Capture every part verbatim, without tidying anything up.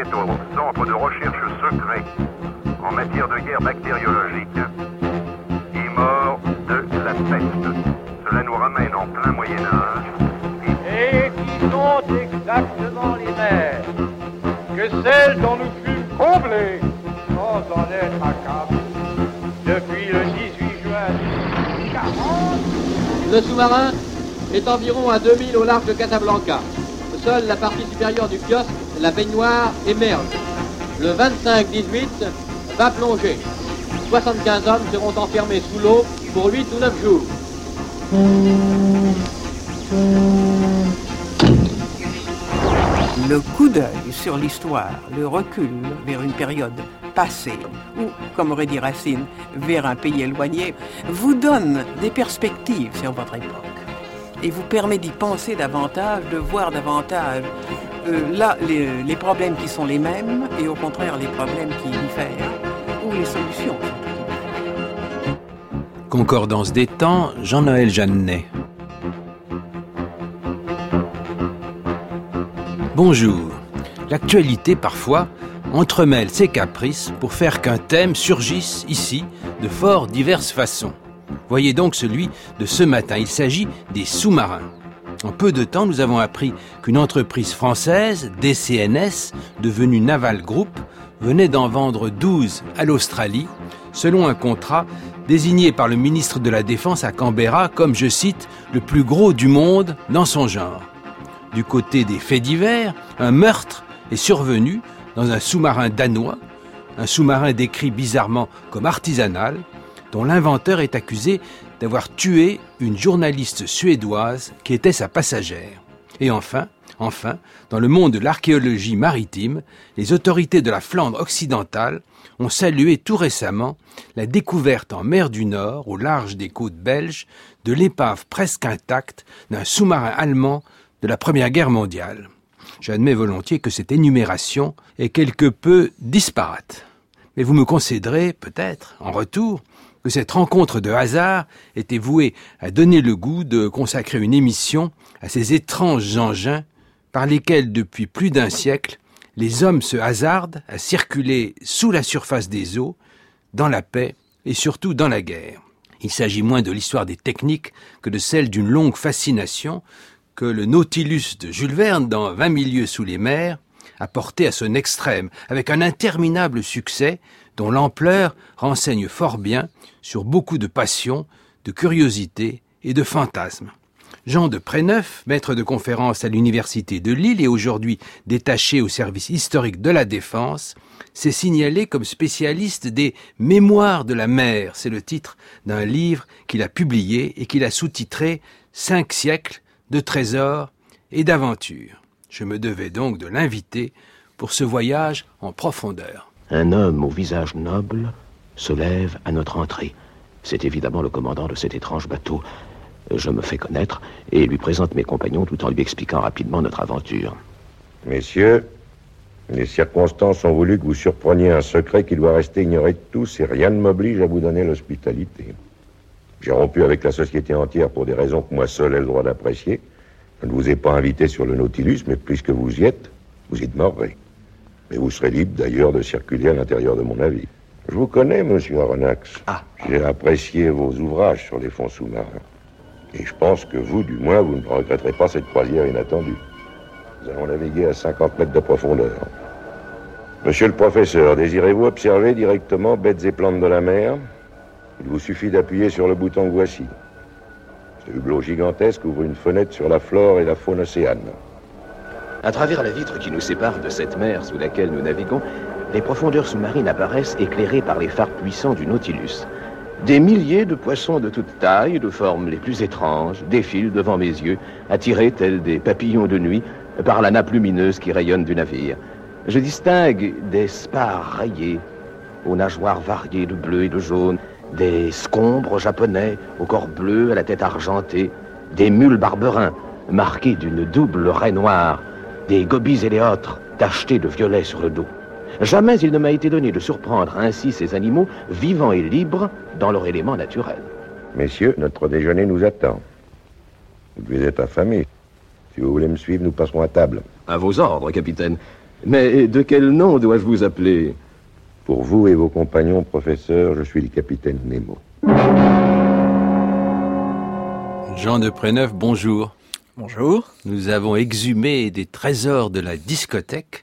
au Centre de recherche secret en matière de guerre bactériologique est mort de la peste. Cela nous ramène en plein Moyen-Âge. Et qui sont exactement les mers que celles dont nous fûmes comblés sans en être accablés depuis le dix-huit juin mille huit cent quarante. Le sous-marin est environ à deux milles au large de Casablanca. Seule la partie supérieure du kiosque, la baignoire, émerge. Le vingt-cinq dix-huit va plonger. soixante-quinze hommes seront enfermés sous l'eau pour huit ou neuf jours. Le coup d'œil sur l'histoire, le recul vers une période passée, ou, comme aurait dit Racine, vers un pays éloigné, vous donne des perspectives sur votre époque et vous permet d'y penser davantage, de voir davantage euh, là les, les problèmes qui sont les mêmes et au contraire les problèmes qui diffèrent ou les solutions. Concordance des temps, Jean-Noël Jeannet. Bonjour. L'actualité, parfois, entremêle ses caprices pour faire qu'un thème surgisse ici de fort diverses façons. Voyez donc celui de ce matin. Il s'agit des sous-marins. En peu de temps, nous avons appris qu'une entreprise française, D C N S, devenue Naval Group, venait d'en vendre douze à l'Australie, selon un contrat désigné par le ministre de la Défense à Canberra comme, je cite, le plus gros du monde dans son genre. Du côté des faits divers, un meurtre est survenu dans un sous-marin danois, un sous-marin décrit bizarrement comme artisanal, dont l'inventeur est accusé d'avoir tué une journaliste suédoise qui était sa passagère. Et enfin, enfin, dans le monde de l'archéologie maritime, les autorités de la Flandre occidentale ont salué tout récemment la découverte en mer du Nord, au large des côtes belges, de l'épave presque intacte d'un sous-marin allemand de la Première Guerre mondiale. J'admets volontiers que cette énumération est quelque peu disparate. Mais vous me concéderez, peut-être, en retour, que cette rencontre de hasard était vouée à donner le goût de consacrer une émission à ces étranges engins par lesquels, depuis plus d'un siècle, les hommes se hasardent à circuler sous la surface des eaux, dans la paix et surtout dans la guerre. Il s'agit moins de l'histoire des techniques que de celle d'une longue fascination que le Nautilus de Jules Verne dans Vingt mille lieues sous les mers a porté à son extrême, avec un interminable succès dont l'ampleur renseigne fort bien sur beaucoup de passion, de curiosité et de fantasmes. Jean de Préneuf, maître de conférence à l'université de Lille et aujourd'hui détaché au service historique de la Défense, s'est signalé comme spécialiste des « Mémoires de la mer ». C'est le titre d'un livre qu'il a publié et qu'il a sous-titré « Cinq siècles de trésors et d'aventures ». Je me devais donc de l'inviter pour ce voyage en profondeur. Un homme au visage noble se lève à notre entrée. C'est évidemment le commandant de cet étrange bateau. Je me fais connaître et lui présente mes compagnons tout en lui expliquant rapidement notre aventure. Messieurs, les circonstances ont voulu que vous surpreniez un secret qui doit rester ignoré de tous et rien ne m'oblige à vous donner l'hospitalité. J'ai rompu avec la société entière pour des raisons que moi seul ai le droit d'apprécier. Je ne vous ai pas invité sur le Nautilus, mais puisque vous y êtes, vous y demeurerez. Mais vous serez libre d'ailleurs de circuler à l'intérieur de mon navire. Je vous connais, monsieur Aronnax. Ah. J'ai apprécié vos ouvrages sur les fonds sous-marins. Et je pense que vous, du moins, vous ne regretterez pas cette croisière inattendue. Nous allons naviguer à cinquante mètres de profondeur. Monsieur le professeur, désirez-vous observer directement bêtes et plantes de la mer? Il vous suffit d'appuyer sur le bouton que voici. Ce hublot gigantesque ouvre une fenêtre sur la flore et la faune océane. À travers la vitre qui nous sépare de cette mer sous laquelle nous naviguons, les profondeurs sous-marines apparaissent éclairées par les phares puissants du Nautilus. Des milliers de poissons de toutes tailles et de formes les plus étranges défilent devant mes yeux, attirés tels des papillons de nuit par la nappe lumineuse qui rayonne du navire. Je distingue des spars rayés, aux nageoires variées de bleu et de jaune, des scombres japonais au corps bleu à la tête argentée, des mules barberins marqués d'une double raie noire, des gobies éléotres tachetés de violet sur le dos. Jamais il ne m'a été donné de surprendre ainsi ces animaux vivants et libres dans leur élément naturel. Messieurs, notre déjeuner nous attend. Vous devez être affamés. Si vous voulez me suivre, nous passerons à table. À vos ordres, capitaine. Mais de quel nom dois-je vous appeler? Pour vous et vos compagnons, professeur, je suis le capitaine Nemo. Jean de Préneuf, bonjour. Bonjour. Nous avons exhumé des trésors de la discothèque.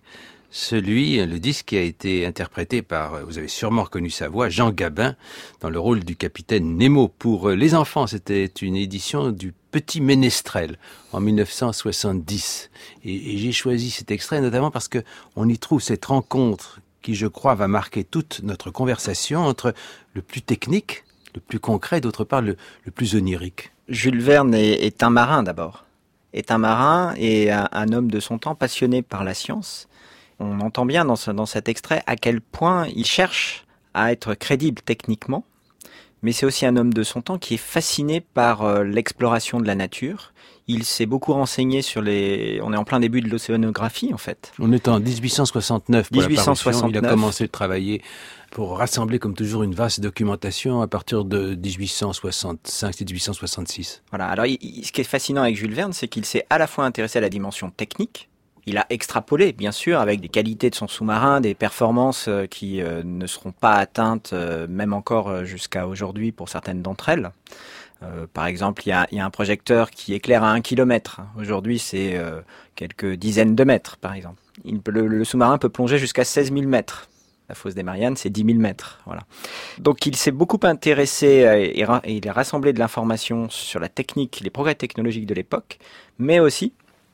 Celui, le disque qui a été interprété par, vous avez sûrement reconnu sa voix, Jean Gabin, dans le rôle du capitaine Nemo. Pour les enfants, c'était une édition du Petit Ménestrel, en mille neuf cent soixante-dix. Et, et j'ai choisi cet extrait notamment parce que on y trouve cette rencontre qui, je crois, va marquer toute notre conversation entre le plus technique, le plus concret, d'autre part le, le plus onirique. Jules Verne est, est un marin d'abord, est un marin et un, un homme de son temps passionné par la science. On entend bien dans, ce, dans cet extrait à quel point il cherche à être crédible techniquement, mais c'est aussi un homme de son temps qui est fasciné par euh, l'exploration de la nature. Il s'est beaucoup renseigné sur les... On est en plein début de l'océanographie, en fait. On est en dix-huit cent soixante-neuf pour dix-huit cent soixante-neuf. La parution. Il a commencé de travailler pour rassembler, comme toujours, une vaste documentation à partir de dix-huit cent soixante-cinq dix-huit cent soixante-six. Voilà. Alors, il, il, ce qui est fascinant avec Jules Verne, c'est qu'il s'est à la fois intéressé à la dimension technique. Il a extrapolé, bien sûr, avec des qualités de son sous-marin, des performances qui euh, ne seront pas atteintes, euh, même encore jusqu'à aujourd'hui pour certaines d'entre elles. Euh, par exemple, il y a, y a un projecteur qui éclaire à un kilomètre. Aujourd'hui, c'est euh, quelques dizaines de mètres, par exemple. Il peut, le, le sous-marin peut plonger jusqu'à seize mille mètres. La fosse des Mariannes, c'est dix mille mètres. Voilà. Donc, il s'est beaucoup intéressé et, et, et il a rassemblé de l'information sur la technique, les progrès technologiques de l'époque, mais aussi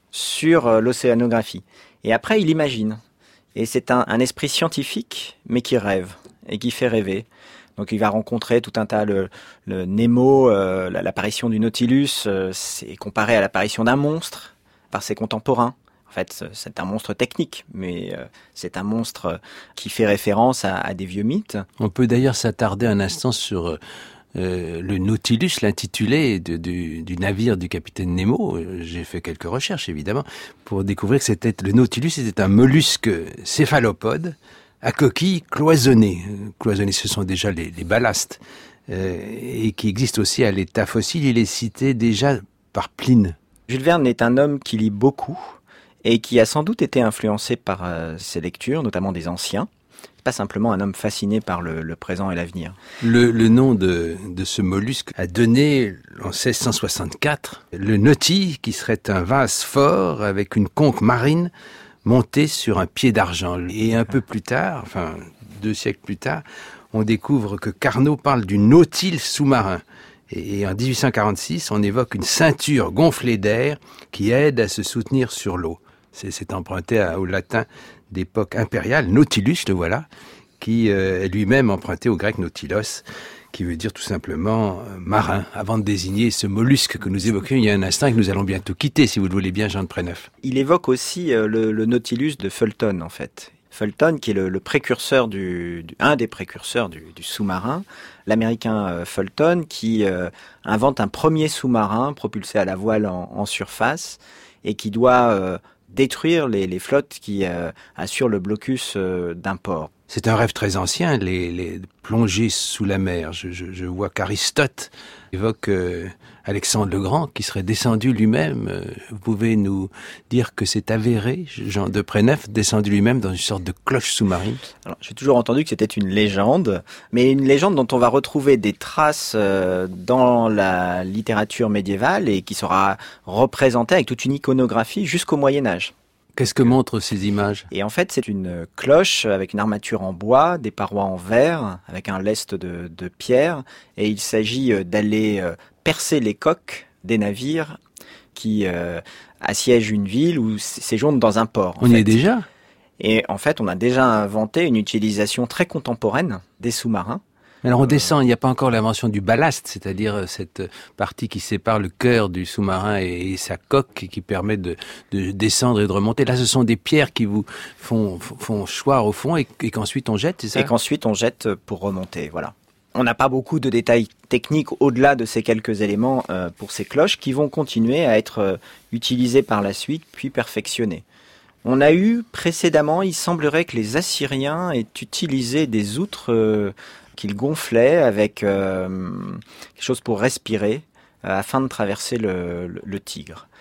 sur euh, l'océanographie. Et après, il imagine. Et c'est un, un esprit scientifique, mais qui rêve et qui fait rêver. Donc il va rencontrer tout un tas, le, le Nemo, euh, l'apparition du Nautilus, euh, c'est comparé à l'apparition d'un monstre par ses contemporains. En fait, c'est un monstre technique, mais euh, c'est un monstre qui fait référence à, à des vieux mythes. On peut d'ailleurs s'attarder un instant sur euh, le Nautilus, l'intitulé de, du, du navire du capitaine Nemo. J'ai fait quelques recherches, évidemment, pour découvrir que c'était le Nautilus était un mollusque céphalopode à coquille cloisonnée. Cloisonnée, ce sont déjà les, les ballastes, euh, et qui existent aussi à l'état fossile. Il est cité déjà par Pline. Jules Verne est un homme qui lit beaucoup et qui a sans doute été influencé par euh, ses lectures, notamment des anciens. C'est pas simplement un homme fasciné par le, le présent et l'avenir. Le, le nom de, de ce mollusque a donné, en seize cent soixante-quatre, le nautil, qui serait un vase fort avec une conque marine monté sur un pied d'argent. Et un peu plus tard, enfin deux siècles plus tard, on découvre que Carnot parle du nautile sous-marin. Et en dix-huit cent quarante-six, on évoque une ceinture gonflée d'air qui aide à se soutenir sur l'eau. C'est, c'est emprunté à, au latin d'époque impériale, nautilus, le voilà, qui euh, est lui-même emprunté au grec nautilos, qui veut dire tout simplement euh, marin, avant de désigner ce mollusque que nous évoquions il y a un instant et que nous allons bientôt quitter, si vous le voulez bien, Jean de Préneuf. Il évoque aussi euh, le, le Nautilus de Fulton, en fait. Fulton, qui est le, le précurseur du, du, un des précurseurs du, du sous-marin, l'américain euh, Fulton, qui euh, invente un premier sous-marin propulsé à la voile en, en surface et qui doit euh, détruire les, les flottes qui euh, assurent le blocus euh, d'un port. C'est un rêve très ancien, les, les plongées sous la mer. Je, je, je vois qu'Aristote évoque euh, Alexandre le Grand, qui serait descendu lui-même. Euh, vous pouvez nous dire que c'est avéré, Jean de Préneuf, descendu lui-même dans une sorte de cloche sous-marine? Alors, j'ai toujours entendu que c'était une légende, mais une légende dont on va retrouver des traces euh, dans la littérature médiévale et qui sera représentée avec toute une iconographie jusqu'au Moyen-Âge. Qu'est-ce que montrent ces images? Et en fait, c'est une cloche avec une armature en bois, des parois en verre, avec un lest de, de pierre. Et il s'agit d'aller percer les coques des navires qui euh, assiègent une ville ou séjournent dans un port. On y est déjà? Et en fait, on a déjà inventé une utilisation très contemporaine des sous-marins. Alors on descend, il n'y a pas encore l'invention du ballast, c'est-à-dire cette partie qui sépare le cœur du sous-marin et, et sa coque qui permet de, de descendre et de remonter. Là, ce sont des pierres qui vous font, font choir au fond et, et qu'ensuite on jette, c'est ça? Et qu'ensuite on jette pour remonter, voilà. On n'a pas beaucoup de détails techniques au-delà de ces quelques éléments euh, pour ces cloches qui vont continuer à être euh, utilisées par la suite puis perfectionnées. On a eu précédemment, il semblerait que les Assyriens aient utilisé des outres euh, qu'ils gonflaient avec euh, quelque chose pour respirer euh, afin de traverser le, le, le Tigre.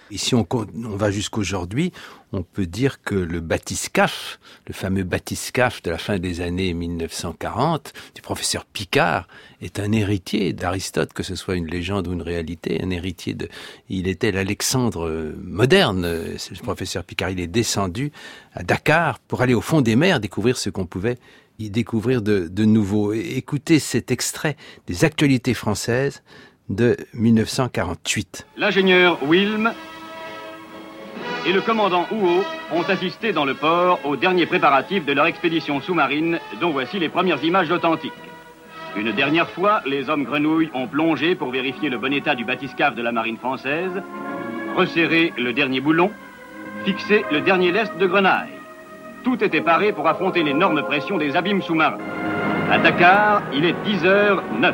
Et si on, on va jusqu'aujourd'hui, on peut dire que le bathyscaphe, le fameux bathyscaphe de la fin des années mille neuf cent quarante, du professeur Picard, est un héritier d'Aristote, que ce soit une légende ou une réalité, un héritier de... Il était l'Alexandre moderne, ce professeur Picard. Il est descendu à Dakar pour aller au fond des mers, découvrir ce qu'on pouvait y découvrir de, de nouveau. Écoutez cet extrait des actualités françaises de mille neuf cent quarante-huit. L'ingénieur Wilm et le commandant Houot ont assisté dans le port aux derniers préparatifs de leur expédition sous-marine, dont voici les premières images authentiques. Une dernière fois, les hommes grenouilles ont plongé pour vérifier le bon état du bathyscaphe de la marine française, resserré le dernier boulon, fixé le dernier lest de grenaille. Tout était paré pour affronter l'énorme pression des abîmes sous-marins. À Dakar, il est dix heures neuf.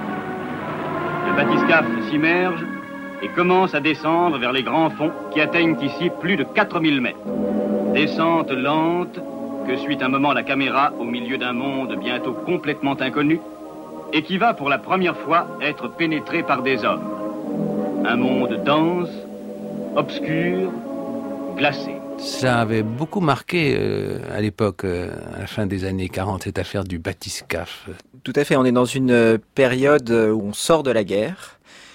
Le bathyscaphe s'immerge et commence à descendre vers les grands fonds qui atteignent ici plus de quatre mille mètres. Descente lente que suit un moment la caméra au milieu d'un monde bientôt complètement inconnu et qui va pour la première fois être pénétré par des hommes. Un monde dense, obscur, glacé. Ça avait beaucoup marqué euh, à l'époque, euh, à la fin des années quarante, cette affaire du bathyscaphe. Tout à fait, on est dans une période où on sort de la guerre.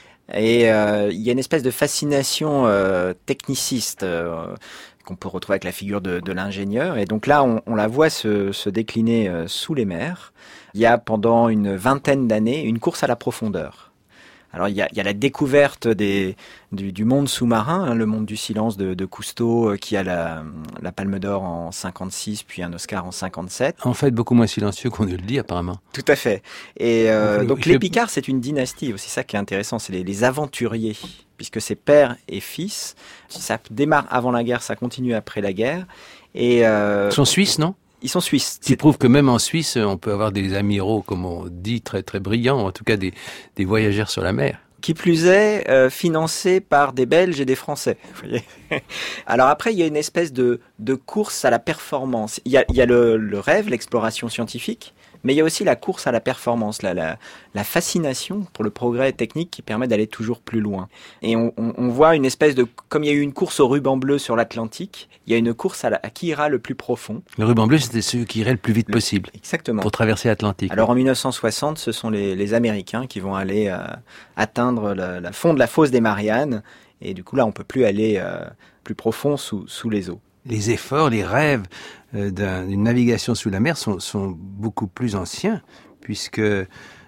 Et euh, il y a une espèce de fascination euh, techniciste euh, qu'on peut retrouver avec la figure de, de l'ingénieur. Et donc là, on, on la voit se, se décliner euh, sous les mers. Il y a pendant une vingtaine d'années une course à la profondeur. Alors il y a, il y a la découverte des, du, du monde sous-marin, hein, le monde du silence de, de Cousteau, euh, qui a la, la Palme d'Or en cinquante-six, puis un Oscar en cinquante-sept. En fait, beaucoup moins silencieux qu'on ne le dit apparemment. Tout à fait. Et euh, donc, donc je... les Picards, c'est une dynastie aussi, ça qui est intéressant, c'est les, les aventuriers, puisque c'est père et fils. Ça démarre avant la guerre, ça continue après la guerre. Et euh, Ils sont suisses, non ? Ils sont suisses. Ce qui prouve que même en Suisse, on peut avoir des amiraux, comme on dit, très très brillants, en tout cas des, des voyageurs sur la mer. Qui plus est, euh, financés par des Belges et des Français. Vous voyez. Alors après, il y a une espèce de, de course à la performance. Il y a, il y a le, le rêve, l'exploration scientifique, mais il y a aussi la course à la performance, la, la, la fascination pour le progrès technique qui permet d'aller toujours plus loin. Et on, on, on voit une espèce de... Comme il y a eu une course au ruban bleu sur l'Atlantique, il y a une course à, la, à qui ira le plus profond. Le ruban bleu, c'était ceux qui iraient le plus vite le, possible. Exactement. Pour traverser l'Atlantique. Alors en mille neuf cent soixante, ce sont les, les Américains qui vont aller euh, atteindre le, la fond de la fosse des Mariannes. Et du coup, là, on peut plus aller euh, plus profond sous, sous les eaux. Les efforts, les rêves euh, d'un, d'une navigation sous la mer sont, sont beaucoup plus anciens, puisque euh,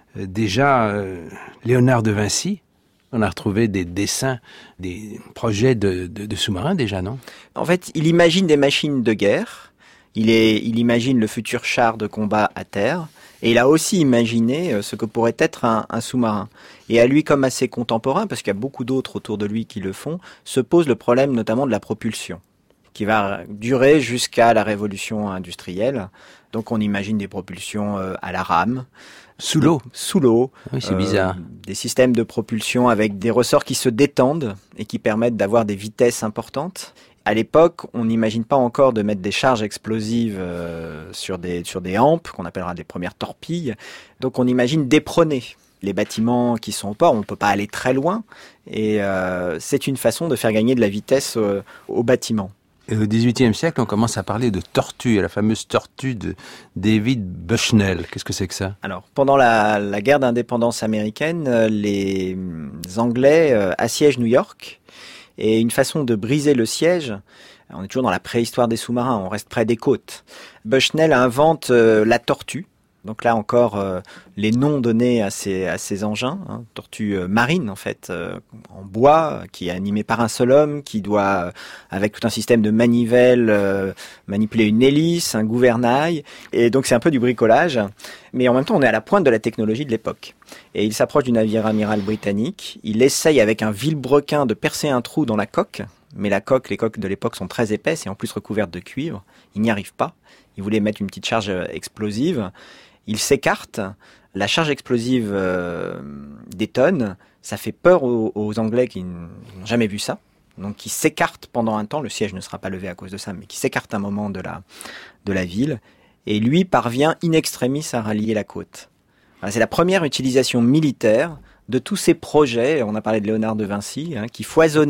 déjà, euh, Léonard de Vinci, on a retrouvé des dessins, des projets de, de, de sous-marins déjà, non ? En fait, il imagine des machines de guerre, il, est, il imagine le futur char de combat à terre, et il a aussi imaginé ce que pourrait être un, un sous-marin. Et à lui, comme à ses contemporains, parce qu'il y a beaucoup d'autres autour de lui qui le font, se pose le problème notamment de la propulsion, qui va durer jusqu'à la révolution industrielle. Donc on imagine des propulsions euh, à la rame. Sous l'eau. Sous l'eau. Oui, c'est euh, bizarre. Des systèmes de propulsion avec des ressorts qui se détendent et qui permettent d'avoir des vitesses importantes. À l'époque, on n'imagine pas encore de mettre des charges explosives euh, sur des sur des hampes, qu'on appellera des premières torpilles. Donc on imagine d'éperonner les bâtiments qui sont au port. On ne peut pas aller très loin. Et euh, c'est une façon de faire gagner de la vitesse euh, aux bâtiments. Et au dix-huitième siècle, on commence à parler de tortue, la fameuse tortue de David Bushnell. Qu'est-ce que c'est que ça ? Alors, pendant la, la guerre d'indépendance américaine, les Anglais euh, assiègent New York. Et une façon de briser le siège, on est toujours dans la préhistoire des sous-marins, on reste près des côtes. Bushnell invente euh, la tortue. Donc là encore, euh, les noms donnés à ces, à ces engins, hein, tortue euh, marine en fait, euh, en bois, qui est animée par un seul homme, qui doit, euh, avec tout un système de manivelles, euh, manipuler une hélice, un gouvernail, et donc c'est un peu du bricolage, mais en même temps on est à la pointe de la technologie de l'époque. Et il s'approche du navire amiral britannique, il essaye avec un vilebrequin de percer un trou dans la coque, mais la coque, les coques de l'époque sont très épaisses et en plus recouvertes de cuivre, il n'y arrive pas, il voulait mettre une petite charge explosive. Il s'écarte, la charge explosive euh, détonne, ça fait peur aux, aux Anglais qui n'ont jamais vu ça, donc ils s'écartent pendant un temps, le siège ne sera pas levé à cause de ça, mais qui s'écartent un moment de la, de la ville, et lui parvient in extremis à rallier la côte. Voilà, c'est la première utilisation militaire de tous ces projets, on a parlé de Léonard de Vinci, hein, qui foisonnaient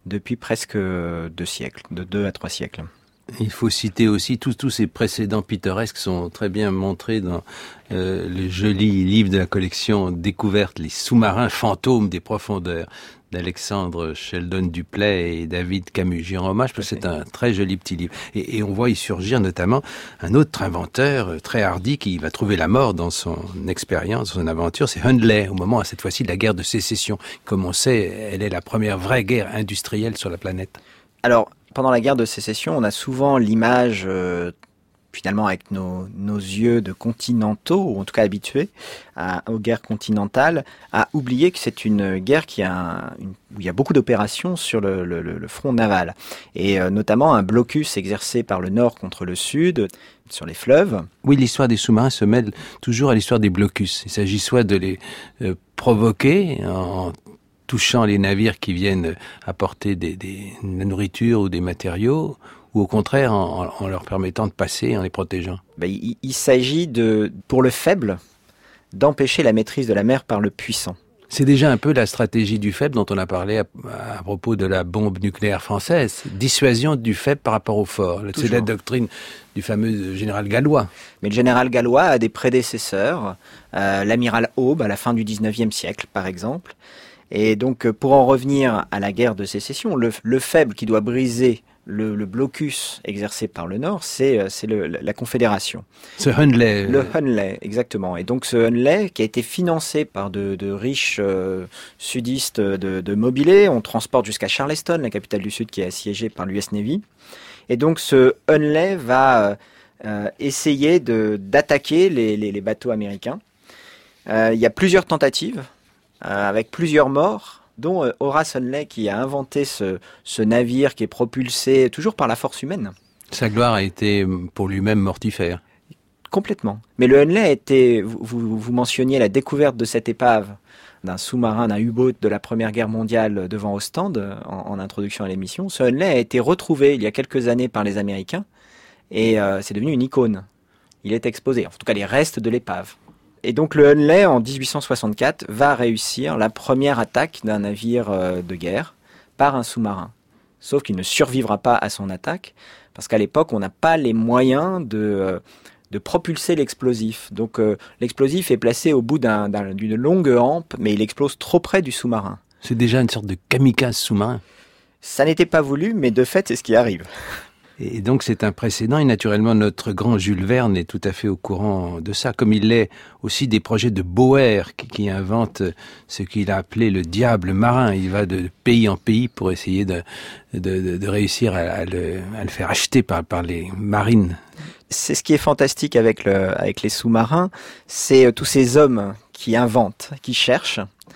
depuis presque deux siècles, de deux à trois siècles. Il faut citer aussi tous tous ces précédents pittoresques sont très bien montrés dans euh, le joli livre de la collection Découverte, les sous-marins fantômes des profondeurs d'Alexandre Sheldon Duplay et David Camus. J'y rends hommage parce que c'est un très joli petit livre. Et, et on voit y surgir notamment un autre inventeur très hardi qui va trouver la mort dans son expérience, son aventure, c'est Hundley, au moment, cette fois-ci, de la guerre de sécession. Comme on sait, elle est la première vraie guerre industrielle sur la planète. Alors, pendant la guerre de sécession, on a souvent l'image, euh, finalement avec nos, nos yeux de continentaux, ou en tout cas habitués à, aux guerres continentales, à oublier que c'est une guerre qui a un, une, où il y a beaucoup d'opérations sur le, le, le front naval. Et euh, notamment un blocus exercé par le nord contre le sud, sur les fleuves. Oui, l'histoire des sous-marins se mêle toujours à l'histoire des blocus. Il s'agit soit de les euh, provoquer en touchant les navires qui viennent apporter des, des, de la nourriture ou des matériaux, ou au contraire en, en leur permettant de passer, en les protégeant. Ben, il, il s'agit de, pour le faible, d'empêcher la maîtrise de la mer par le puissant. C'est déjà un peu la stratégie du faible dont on a parlé à, à propos de la bombe nucléaire française. Dissuasion du faible par rapport au fort. Toujours. C'est la doctrine du fameux général gallois. Mais le général gallois a des prédécesseurs, euh, l'amiral Aube à la fin du dix-neuvième siècle par exemple. Et donc, pour en revenir à la guerre de sécession, le, le faible qui doit briser le, le blocus exercé par le Nord, c'est, c'est le, la Confédération. Ce Hundley. Le Hundley, exactement. Et donc, ce Hundley, qui a été financé par de, de riches euh, sudistes de, de mobilés, on transporte jusqu'à Charleston, la capitale du Sud, qui est assiégée par l'U S Navy. Et donc, ce Hundley va euh, essayer de, d'attaquer les, les, les bateaux américains. Euh, il y a plusieurs tentatives. Euh, avec plusieurs morts, dont euh, Horace Hundley qui a inventé ce, ce navire qui est propulsé toujours par la force humaine. Sa gloire a été pour lui-même mortifère. Complètement. Mais le Hundley a été, vous, vous, vous mentionniez la découverte de cette épave d'un sous-marin, d'un U-boat de la Première Guerre mondiale devant Ostende, en, en introduction à l'émission. Ce Hundley a été retrouvé il y a quelques années par les Américains et euh, c'est devenu une icône. Il est exposé, en tout cas les restes de l'épave. Et donc le Hundley, en dix-huit cent soixante-quatre, va réussir la première attaque d'un navire de guerre par un sous-marin. Sauf qu'il ne survivra pas à son attaque, parce qu'à l'époque, on n'a pas les moyens de, de propulser l'explosif. Donc euh, l'explosif est placé au bout d'un, d'un, d'une longue hampe, mais il explose trop près du sous-marin. C'est déjà une sorte de kamikaze sous-marin. Ça n'était pas voulu, mais de fait, c'est ce qui arrive. Et donc c'est un précédent, et naturellement notre grand Jules Verne est tout à fait au courant de ça, comme il l'est aussi des projets de Bauer qui, qui invente ce qu'il a appelé le diable marin. Il va de pays en pays pour essayer de, de, de, de réussir à, à, le, à le faire acheter par, par les marines. C'est ce qui est fantastique avec, le, avec les sous-marins, c'est tous ces hommes qui inventent, qui cherchent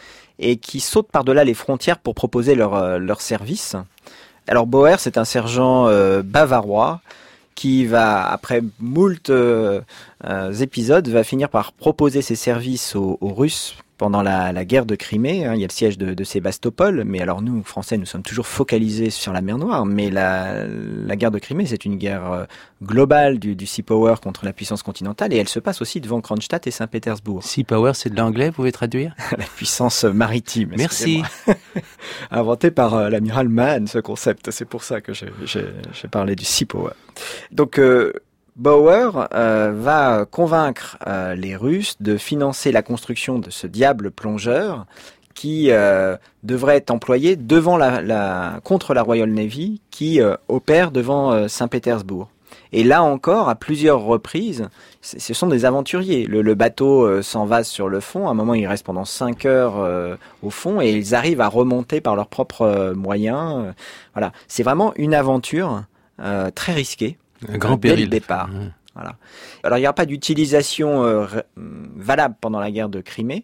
et qui sautent par-delà les frontières pour proposer leurs leur services. Alors Bauer, c'est un sergent euh, bavarois qui va, après moult euh, euh, épisodes, va finir par proposer ses services aux, aux Russes pendant la, la guerre de Crimée. Hein, il y a le siège de, de Sébastopol, mais alors nous, Français, nous sommes toujours focalisés sur la mer Noire, mais la, la guerre de Crimée, c'est une guerre euh, globale du, du Sea Power contre la puissance continentale, et elle se passe aussi devant Kronstadt et Saint-Pétersbourg. Sea Power, c'est de l'anglais, vous pouvez traduire? La puissance maritime. Merci. Inventé par euh, l'amiral Mann, ce concept. C'est pour ça que j'ai, j'ai, j'ai parlé du Sea Power. Donc, euh, Bauer euh, va convaincre euh, les Russes de financer la construction de ce diable plongeur qui euh, devrait être employé devant la, la, contre la Royal Navy qui euh, opère devant euh, Saint-Pétersbourg. Et là encore, à plusieurs reprises, ce sont des aventuriers. Le, le bateau euh, s'envase sur le fond. À un moment, il reste pendant cinq heures euh, au fond et ils arrivent à remonter par leurs propres euh, moyens. Voilà, c'est vraiment une aventure euh, très risquée. Un grand péril. Dès le départ. Mmh. Voilà. Alors, il n'y aura pas d'utilisation euh, valable pendant la guerre de Crimée,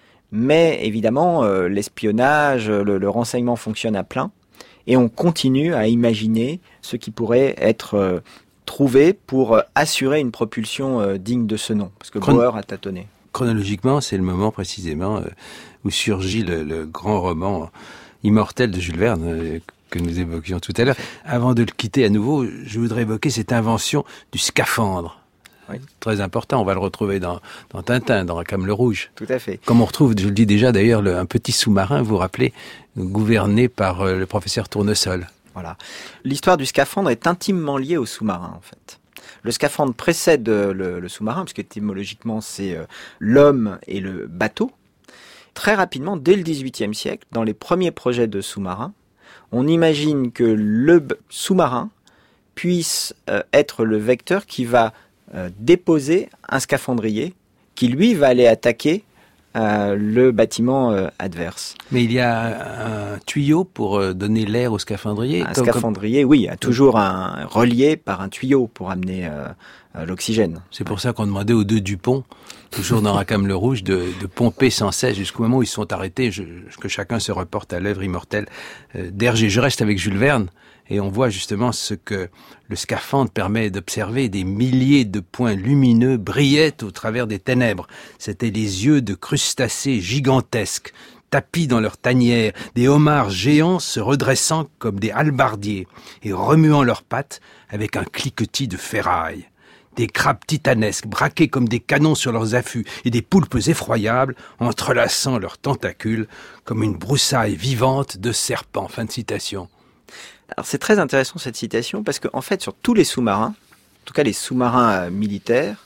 mais évidemment, euh, l'espionnage, le, le renseignement fonctionne à plein, et on continue à imaginer ce qui pourrait être euh, trouvé pour euh, assurer une propulsion euh, digne de ce nom, parce que Chron- Bauer a tâtonné. Chronologiquement, c'est le moment précisément euh, où surgit le, le grand roman immortel de Jules Verne, euh, que nous évoquions tout à l'heure. Avant de le quitter à nouveau, je voudrais évoquer cette invention du scaphandre. Oui. Très important, on va le retrouver dans, dans Tintin, dans Rackham le Rouge. Tout à fait. Comme on retrouve, je le dis déjà d'ailleurs, le, un petit sous-marin, vous vous rappelez, gouverné par euh, le professeur Tournesol. Voilà. L'histoire du scaphandre est intimement liée au sous-marin, en fait. Le scaphandre précède le, le sous-marin, puisque étymologiquement c'est euh, l'homme et le bateau. Très rapidement, dès le dix-huitième siècle, dans les premiers projets de sous-marins, on imagine que le b- sous-marin puisse euh, être le vecteur qui va euh, déposer un scaphandrier qui, lui, va aller attaquer euh, le bâtiment euh, adverse. Mais il y a un tuyau pour euh, donner l'air au scaphandrier. Un comme, scaphandrier, comme... oui, a toujours un relié par un tuyau pour amener euh, euh, l'oxygène. C'est pour ça qu'on demandait aux deux Dupont, toujours dans Rackham le Rouge, de, de pomper sans cesse jusqu'au moment où ils sont arrêtés, je, que chacun se reporte à l'œuvre immortelle euh, d'Hergé. Je reste avec Jules Verne. Et on voit justement ce que le scaphandre permet d'observer. Des milliers de points lumineux brillaient au travers des ténèbres. C'étaient les yeux de crustacés gigantesques, tapis dans leur tanière, des homards géants se redressant comme des hallebardiers et remuant leurs pattes avec un cliquetis de ferraille. Des crabes titanesques braqués comme des canons sur leurs affûts et des poulpes effroyables entrelaçant leurs tentacules comme une broussaille vivante de serpents. Fin de citation. Alors c'est très intéressant cette citation parce qu'en en fait sur tous les sous-marins, en tout cas les sous-marins euh, militaires,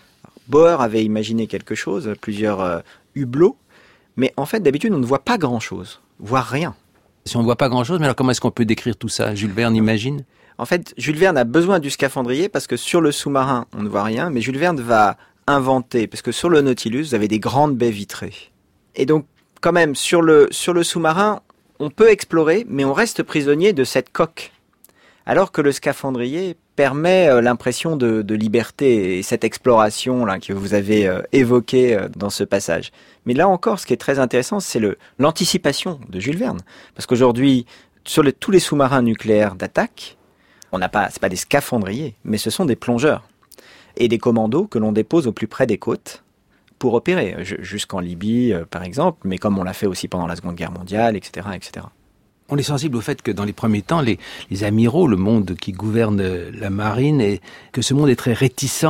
Bauer avait imaginé quelque chose, plusieurs euh, hublots, mais en fait d'habitude on ne voit pas grand-chose, voire rien. Si on ne voit pas grand-chose, mais alors comment est-ce qu'on peut décrire tout ça? Jules Verne imagine? En fait Jules Verne a besoin du scaphandrier parce que sur le sous-marin on ne voit rien, mais Jules Verne va inventer, parce que sur le Nautilus vous avez des grandes baies vitrées. Et donc quand même sur le, sur le sous-marin, on peut explorer, mais on reste prisonnier de cette coque. Alors que le scaphandrier permet euh, l'impression de, de liberté et cette exploration là que vous avez euh, évoquée euh, dans ce passage. Mais là encore, ce qui est très intéressant, c'est le, l'anticipation de Jules Verne. Parce qu'aujourd'hui, sur les, tous les sous-marins nucléaires d'attaque, on n'a pas, c'est pas des scaphandriers, mais ce sont des plongeurs. Et des commandos que l'on dépose au plus près des côtes pour opérer, jusqu'en Libye euh, par exemple, mais comme on l'a fait aussi pendant la Seconde Guerre mondiale, et cetera, et cetera. On est sensible au fait que dans les premiers temps, les, les amiraux, le monde qui gouverne la marine, et que ce monde est très réticent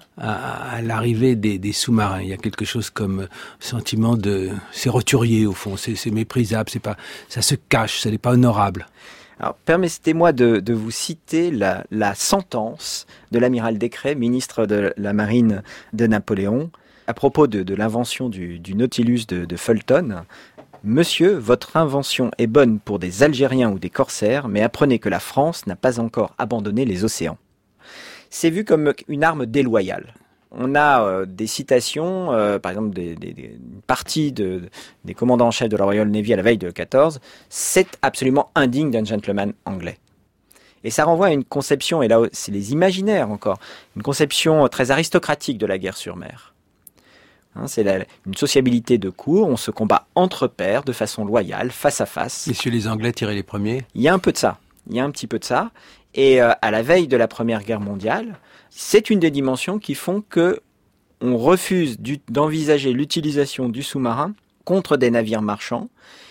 à, à l'arrivée des, des sous-marins. Il y a quelque chose comme sentiment de... c'est roturier au fond, c'est, c'est méprisable, c'est pas, ça se cache, ça n'est pas honorable. Alors, permettez-moi de, de vous citer la, la sentence de l'amiral Decrès, ministre de la Marine de Napoléon, à propos de, de l'invention du, du Nautilus de, de Fulton. « Monsieur, votre invention est bonne pour des Algériens ou des corsaires, mais apprenez que la France n'a pas encore abandonné les océans. » C'est vu comme une arme déloyale. On a euh, des citations, euh, par exemple des, des, des une partie de, des commandants en chef de la Royal Navy à la veille de quatorze, c'est absolument indigne d'un gentleman anglais. Et ça renvoie à une conception, et là c'est les imaginaires encore, une conception très aristocratique de la guerre sur mer. Hein, c'est la, une sociabilité de cour, on se combat entre pairs, de façon loyale, face à face. Messieurs les Anglais tiraient les premiers. Il y a un peu de ça, il y a un petit peu de ça. Et euh, à la veille de la Première Guerre mondiale, c'est une des dimensions qui font que on refuse du, d'envisager l'utilisation du sous-marin contre des navires marchands.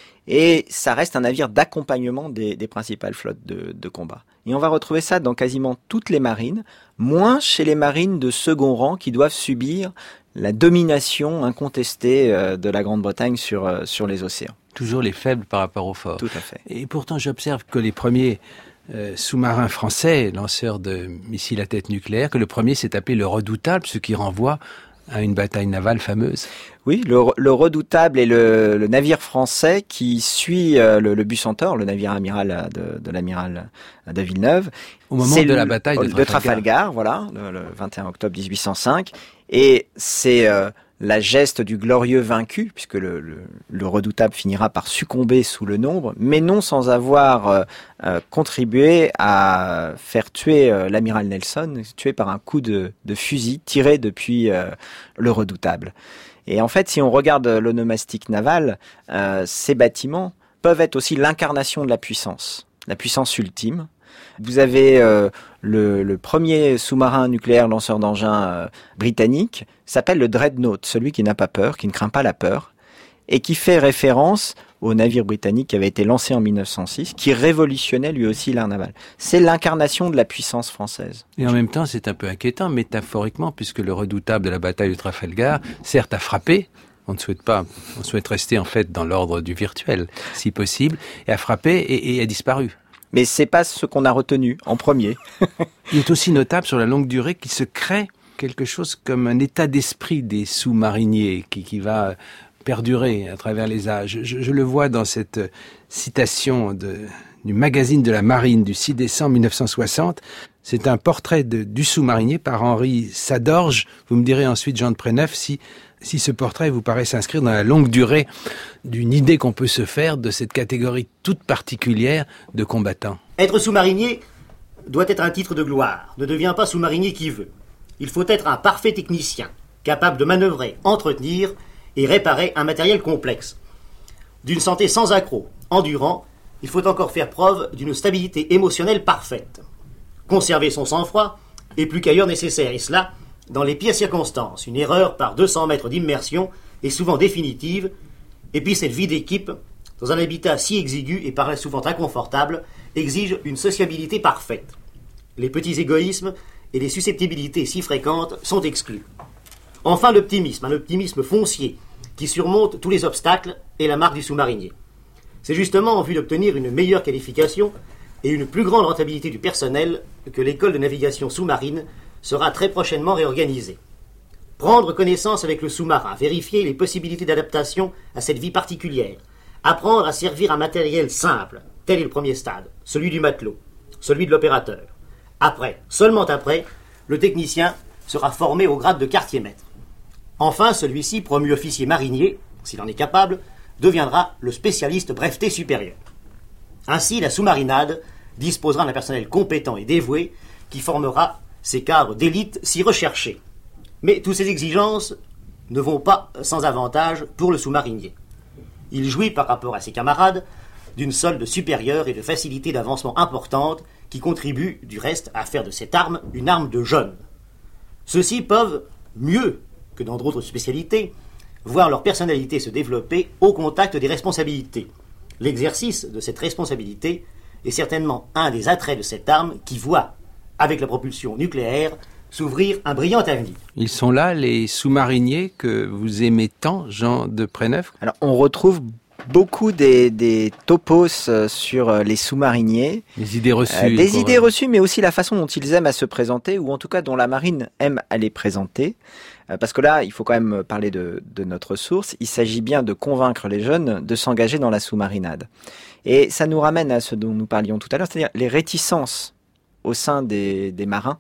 Et ça reste un navire d'accompagnement des, des principales flottes de, de combat. Et on va retrouver ça dans quasiment toutes les marines, moins chez les marines de second rang qui doivent subir la domination incontestée de la Grande-Bretagne sur, sur les océans. Toujours les faibles par rapport aux forts. Tout à fait. Et pourtant, j'observe que les premiers euh, sous-marins français, lanceurs de missiles à tête nucléaire, que le premier s'est appelé le Redoutable, ce qui renvoie à une bataille navale fameuse. Oui, le, le Redoutable est le, le navire français qui suit euh, le, le Bucentaure, le navire amiral de, de l'amiral de Villeneuve. Au moment c'est de le, la bataille de Trafalgar. De Trafalgar, voilà, le, le vingt et un octobre dix-huit cent cinq. Et c'est euh, la geste du glorieux vaincu, puisque le, le, le Redoutable finira par succomber sous le nombre, mais non sans avoir euh, euh, contribué à faire tuer euh, l'amiral Nelson, tué par un coup de, de fusil tiré depuis euh, le Redoutable. Et en fait, si on regarde l'onomastique navale, euh, ces bâtiments peuvent être aussi l'incarnation de la puissance, la puissance ultime. Vous avez euh, le, le premier sous-marin nucléaire lanceur d'engins euh, britannique, s'appelle le Dreadnought, celui qui n'a pas peur, qui ne craint pas la peur. et qui fait référence au navire britannique qui avait été lancé en mille neuf cent six, qui révolutionnait lui aussi l'art naval. C'est l'incarnation de la puissance française. Et en même temps, c'est un peu inquiétant, métaphoriquement, puisque le redoutable de la bataille de Trafalgar, certes, a frappé. On ne souhaite pas, on souhaite rester en fait dans l'ordre du virtuel, si possible, et a frappé et, et a disparu. Mais c'est pas ce qu'on a retenu en premier. Il est aussi notable sur la longue durée qu'il se crée quelque chose comme un état d'esprit des sous-mariniers qui, qui va perdurer à travers les âges. Je, je le vois dans cette citation de, du magazine de la Marine du six décembre mille neuf cent soixante. C'est un portrait de, du sous-marinier par Henri Sadorge. Vous me direz ensuite, Jean de Préneuf, si, si ce portrait vous paraît s'inscrire dans la longue durée d'une idée qu'on peut se faire de cette catégorie toute particulière de combattants. Être sous-marinier doit être un titre de gloire. Ne devient pas sous-marinier qui veut. Il faut être un parfait technicien, capable de manœuvrer, entretenir et réparer un matériel complexe. D'une santé sans accroc, endurant, il faut encore faire preuve d'une stabilité émotionnelle parfaite. Conserver son sang-froid est plus qu'ailleurs nécessaire, et cela dans les pires circonstances. Une erreur par deux cents mètres d'immersion est souvent définitive, et puis cette vie d'équipe, dans un habitat si exigu et par là souvent inconfortable, exige une sociabilité parfaite. Les petits égoïsmes et les susceptibilités si fréquentes sont exclus. Enfin, l'optimisme, un optimisme foncier qui surmonte tous les obstacles est la marque du sous-marinier. C'est justement en vue d'obtenir une meilleure qualification et une plus grande rentabilité du personnel que l'école de navigation sous-marine sera très prochainement réorganisée. Prendre connaissance avec le sous-marin, vérifier les possibilités d'adaptation à cette vie particulière, apprendre à servir un matériel simple, tel est le premier stade, celui du matelot, celui de l'opérateur. Après, seulement après, le technicien sera formé au grade de quartier-maître. Enfin, celui-ci, promu officier marinier, s'il en est capable, deviendra le spécialiste breveté supérieur. Ainsi, la sous-marinade disposera d'un personnel compétent et dévoué qui formera ces cadres d'élite si recherchés. Mais toutes ces exigences ne vont pas sans avantage pour le sous-marinier. Il jouit par rapport à ses camarades d'une solde supérieure et de facilité d'avancement importante qui contribue, du reste, à faire de cette arme une arme de jeunes. Ceux-ci peuvent, mieux que dans d'autres spécialités, voir leur personnalité se développer au contact des responsabilités. L'exercice de cette responsabilité est certainement un des attraits de cette arme qui voit, avec la propulsion nucléaire, s'ouvrir un brillant avenir. Ils sont là, les sous-mariniers que vous aimez tant, Jean de Préneuf. Alors, on retrouve beaucoup des, des topos sur les sous-mariniers. Des idées reçues. Euh, des idées reçues, mais aussi la façon dont ils aiment à se présenter, ou en tout cas dont la marine aime à les présenter. Euh, parce que là, il faut quand même parler de, de notre source. Il s'agit bien de convaincre les jeunes de s'engager dans la sous-marinade. Et ça nous ramène à ce dont nous parlions tout à l'heure, c'est-à-dire les réticences au sein des, des marins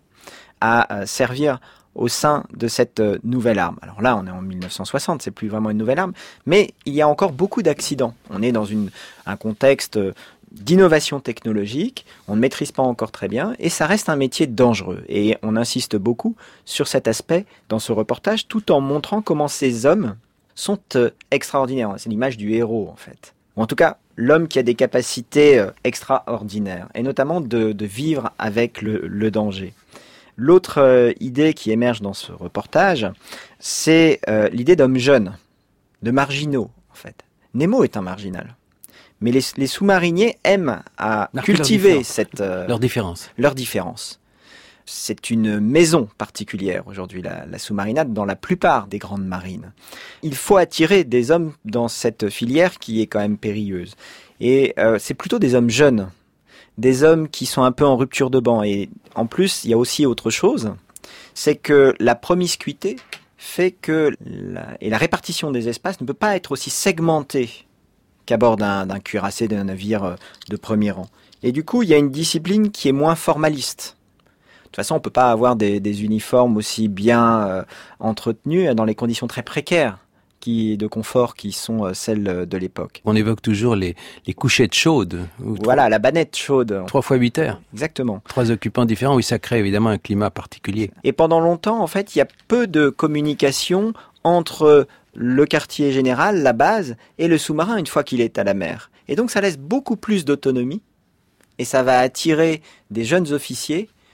à euh, servir au sein de cette euh, nouvelle arme. Alors là, on est en mille neuf cent soixante, c'est plus vraiment une nouvelle arme, mais il y a encore beaucoup d'accidents. On est dans une, un contexte d'innovation technologique, on ne maîtrise pas encore très bien, et ça reste un métier dangereux. Et on insiste beaucoup sur cet aspect dans ce reportage, tout en montrant comment ces hommes sont euh, extraordinaires. C'est l'image du héros, en fait. Ou en tout cas, l'homme qui a des capacités euh, extraordinaires, et notamment de, de vivre avec le, le danger. L'autre euh, idée qui émerge dans ce reportage, c'est euh, l'idée d'hommes jeunes, de marginaux, en fait. Nemo est un marginal. Mais les, les sous-mariniers aiment à Marquer cultiver leur cette... Euh, leur différence. Leur différence. C'est une maison particulière aujourd'hui, la, la sous-marinade, dans la plupart des grandes marines. Il faut attirer des hommes dans cette filière qui est quand même périlleuse. Et euh, c'est plutôt des hommes jeunes, des hommes qui sont un peu en rupture de banc. Et en plus, il y a aussi autre chose, c'est que la promiscuité fait que la, et la répartition des espaces ne peut pas être aussi segmentée qu'à bord d'un, d'un cuirassé, d'un navire de premier rang. Et du coup, il y a une discipline qui est moins formaliste. De toute façon, on ne peut pas avoir des, des uniformes aussi bien euh, entretenus dans les conditions très précaires qui, de confort qui sont euh, celles de l'époque. On évoque toujours les, les couchettes chaudes. Voilà, trois, la bannette chaude. Trois fois huit heures. Exactement. Trois occupants différents, oui, ça crée évidemment un climat particulier. Et pendant longtemps, en fait, il y a peu de communication entre le quartier général, la base, et le sous-marin une fois qu'il est à la mer. Et donc ça laisse beaucoup plus d'autonomie, et ça va attirer des jeunes officiers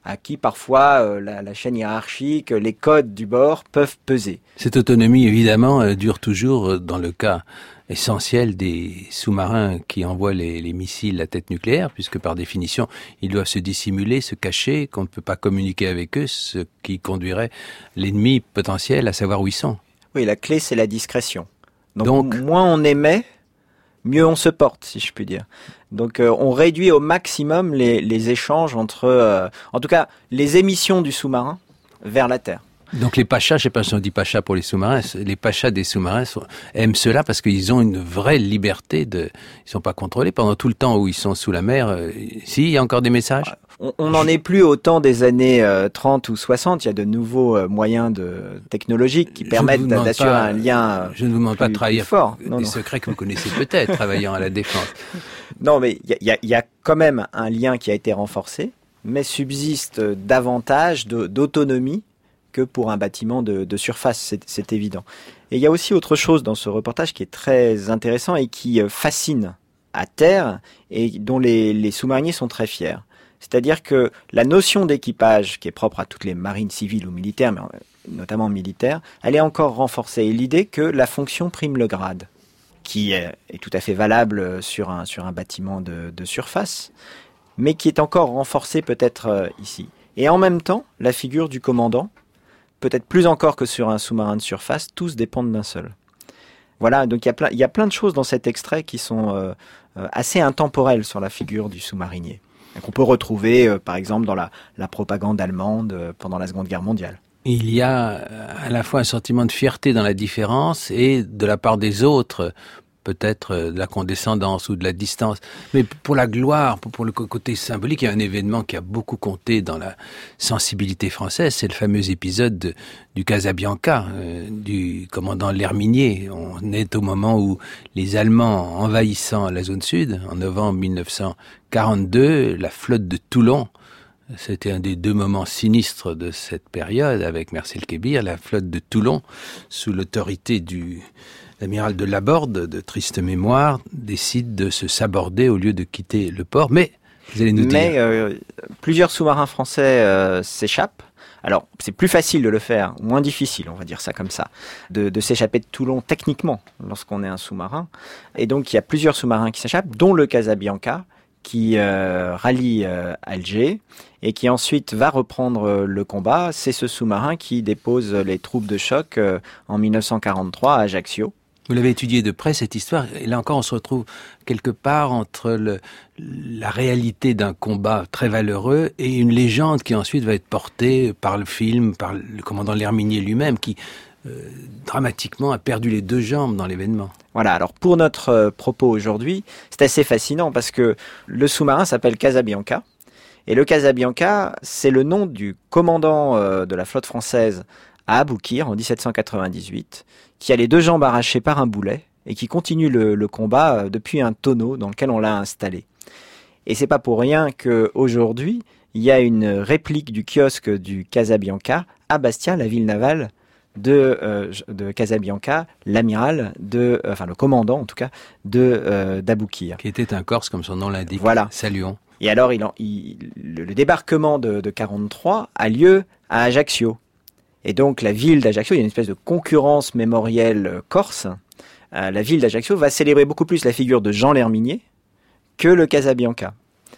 à qui parfois euh, la, la chaîne hiérarchique, les codes du bord peuvent peser. Cette autonomie, évidemment, euh, dure toujours euh, dans le cas essentiel des sous-marins qui envoient les, les missiles à tête nucléaire, puisque par définition, ils doivent se dissimuler, se cacher, qu'on ne peut pas communiquer avec eux, ce qui conduirait l'ennemi potentiel à savoir où ils sont. Oui, la clé, c'est la discrétion. Donc, Donc moins on émet, mieux on se porte, si je puis dire. Donc euh, on réduit au maximum les, les échanges entre, euh, en tout cas, les émissions du sous-marin vers la Terre. Donc les pachas, je sais pas si on dit pacha pour les sous-marins, les pachas des sous-marins sont, aiment cela parce qu'ils ont une vraie liberté de, ils sont pas contrôlés pendant tout le temps où ils sont sous la mer. Euh, si, il y a encore des messages. On n'en est plus au temps des années euh, trente ou soixante. Il y a de nouveaux euh, moyens de, technologiques qui permettent d'assurer un lien euh, Je ne vous demande pas de trahir fort. des Non, non. secrets que vous connaissez peut-être, travaillant à la défense. Non, mais il y a, y a quand même un lien qui a été renforcé, mais subsiste davantage de, d'autonomie que pour un bâtiment de, de surface, c'est, c'est évident. Et il y a aussi autre chose dans ce reportage qui est très intéressant et qui fascine à terre et dont les, les sous-mariniers sont très fiers. C'est-à-dire que la notion d'équipage, qui est propre à toutes les marines civiles ou militaires, mais notamment militaires, elle est encore renforcée. Et l'idée que la fonction prime le grade, qui est, est tout à fait valable sur un, sur un bâtiment de, de surface, mais qui est encore renforcée peut-être euh, ici. Et en même temps, la figure du commandant, peut-être plus encore que sur un sous-marin de surface, tous dépendent d'un seul. Voilà, donc il y a plein, il y a plein de choses dans cet extrait qui sont euh, assez intemporelles sur la figure du sous-marinier, qu'on peut retrouver, euh, par exemple, dans la, la propagande allemande euh, pendant la Seconde Guerre mondiale. Il y a à la fois un sentiment de fierté dans la différence et de la part des autres, peut-être de la condescendance ou de la distance. Mais pour la gloire, pour le côté symbolique, il y a un événement qui a beaucoup compté dans la sensibilité française, c'est le fameux épisode de, du Casabianca, euh, du commandant L'Herminier. On est au moment où les Allemands, envahissant la zone sud, en novembre mille neuf cent quarante-deux, la flotte de Toulon, c'était un des deux moments sinistres de cette période avec Marcel Kébir, la flotte de Toulon, sous l'autorité du l'amiral de Laborde, de triste mémoire, décide de se saborder au lieu de quitter le port. Mais, vous allez nous dire... Mais euh, plusieurs sous-marins français euh, s'échappent. Alors, c'est plus facile de le faire, moins difficile, on va dire ça comme ça, de, de s'échapper de Toulon techniquement lorsqu'on est un sous-marin. Et donc, il y a plusieurs sous-marins qui s'échappent, dont le Casabianca, qui euh, rallie euh, Alger et qui ensuite va reprendre euh, le combat. C'est ce sous-marin qui dépose les troupes de choc euh, en mille neuf cent quarante-trois à Ajaccio. Vous l'avez étudié de près, cette histoire, et là encore on se retrouve quelque part entre le, la réalité d'un combat très valeureux et une légende qui ensuite va être portée par le film, par le commandant L'Herminier lui-même, qui euh, dramatiquement a perdu les deux jambes dans l'événement. Voilà, alors pour notre euh, propos aujourd'hui, c'est assez fascinant parce que le sous-marin s'appelle Casabianca, et le Casabianca, c'est le nom du commandant euh, de la flotte française à Aboukir en dix-sept cent quatre-vingt-dix-huit, qui a les deux jambes arrachées par un boulet et qui continue le, le combat depuis un tonneau dans lequel on l'a installé. Et c'est pas pour rien qu'aujourd'hui, il y a une réplique du kiosque du Casabianca à Bastia, la ville navale de, euh, de Casabianca, l'amiral, de, euh, enfin le commandant en tout cas, de euh, d'Aboukir. Qui était un Corse comme son nom l'indique. Voilà. Saluons. Et alors, il, il, le, le débarquement de, de quarante-trois a lieu à Ajaccio. Et donc la ville d'Ajaccio, il y a une espèce de concurrence mémorielle corse. Euh, la ville d'Ajaccio va célébrer beaucoup plus la figure de Jean L'Herminier que le Casabianca.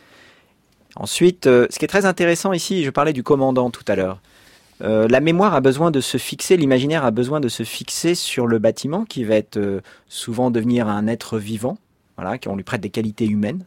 Ensuite, euh, ce qui est très intéressant ici, je parlais du commandant tout à l'heure, euh, la mémoire a besoin de se fixer, l'imaginaire a besoin de se fixer sur le bâtiment qui va être euh, souvent devenir un être vivant, voilà, qu'on lui prête des qualités humaines.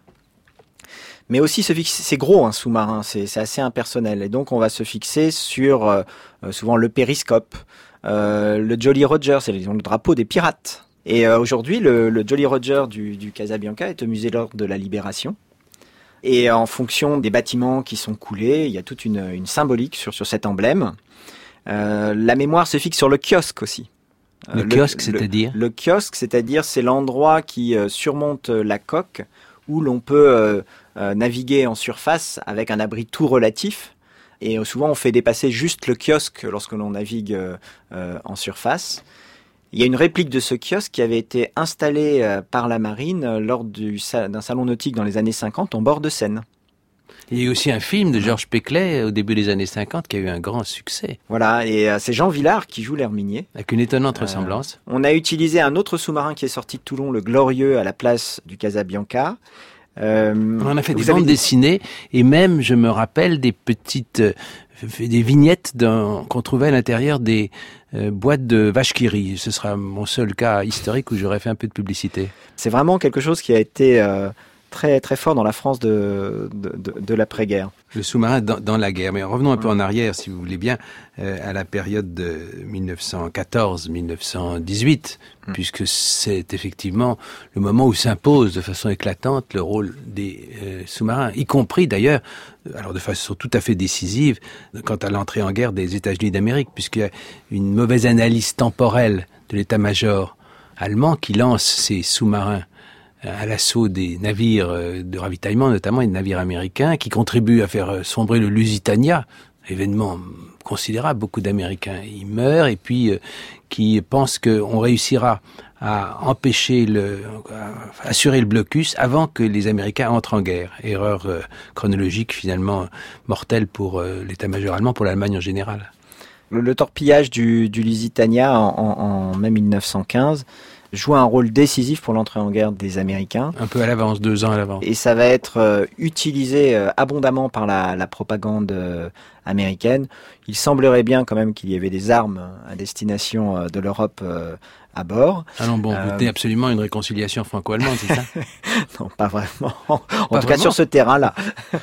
Mais aussi se fixer, c'est gros un sous-marin, c'est, c'est assez impersonnel. Et donc on va se fixer sur euh, souvent le périscope, euh, le Jolly Roger, c'est le drapeau des pirates. Et euh, aujourd'hui, le, le Jolly Roger du, du Casabianca est au musée lors de la Libération. Et en fonction des bâtiments qui sont coulés, il y a toute une, une symbolique sur, sur cet emblème. Euh, la mémoire se fixe sur le kiosque aussi. Le, euh, le kiosque, c'est-à-dire le, le kiosque, c'est-à-dire c'est l'endroit qui euh, surmonte la coque où l'on peut euh, euh, naviguer en surface avec un abri tout relatif. Et euh, souvent, on fait dépasser juste le kiosque lorsque l'on navigue euh, euh, en surface. Il y a une réplique de ce kiosque qui avait été installé euh, par la marine euh, lors du, d'un salon nautique dans les années cinquante en bord de Seine. Il y a eu aussi un film de Georges Péclet au début des années cinquante qui a eu un grand succès. Voilà, et euh, c'est Jean Villard qui joue l'Herminier. Avec une étonnante euh, ressemblance. On a utilisé un autre sous-marin qui est sorti de Toulon, le Glorieux, à la place du Casabianca. Euh, on en a fait des bandes dessinées et même, je me rappelle, des petites, euh, des vignettes dans, qu'on trouvait à l'intérieur des euh, boîtes de vache qui rit. Ce sera mon seul cas historique où j'aurais fait un peu de publicité. C'est vraiment quelque chose qui a été euh, très très fort dans la France de, de, de, de l'après-guerre. Le sous-marin dans, dans la guerre. Mais revenons un peu en arrière, si vous voulez bien, euh, à la période de dix-neuf cent quatorze dix-neuf cent dix-huit, mmh. puisque c'est effectivement le moment où s'impose de façon éclatante le rôle des euh, sous-marins, y compris d'ailleurs, alors de façon tout à fait décisive, quant à l'entrée en guerre des États-Unis d'Amérique, puisqu'il y a une mauvaise analyse temporelle de l'état-major allemand qui lance ces sous-marins à l'assaut des navires de ravitaillement, notamment des navires américains, qui contribuent à faire sombrer le Lusitania, événement considérable. Beaucoup d'Américains y meurent, et puis euh, qui pensent qu'on réussira à empêcher le, à assurer le blocus avant que les Américains entrent en guerre. Erreur euh, chronologique finalement mortelle pour euh, l'état-major allemand, pour l'Allemagne en général. Le, le torpillage du, du Lusitania en, en, en mai dix-neuf cent quinze joue un rôle décisif pour l'entrée en guerre des Américains. Un peu à l'avance, deux ans à l'avance. Et ça va être euh, utilisé euh, abondamment par la, la propagande euh, américaine. Il semblerait bien quand même qu'il y avait des armes à destination euh, de l'Europe euh, à bord. Ah non, bon, vous tenez euh... absolument une réconciliation franco-allemande, c'est ça? Non, pas vraiment. En pas tout vraiment. Cas sur ce terrain-là.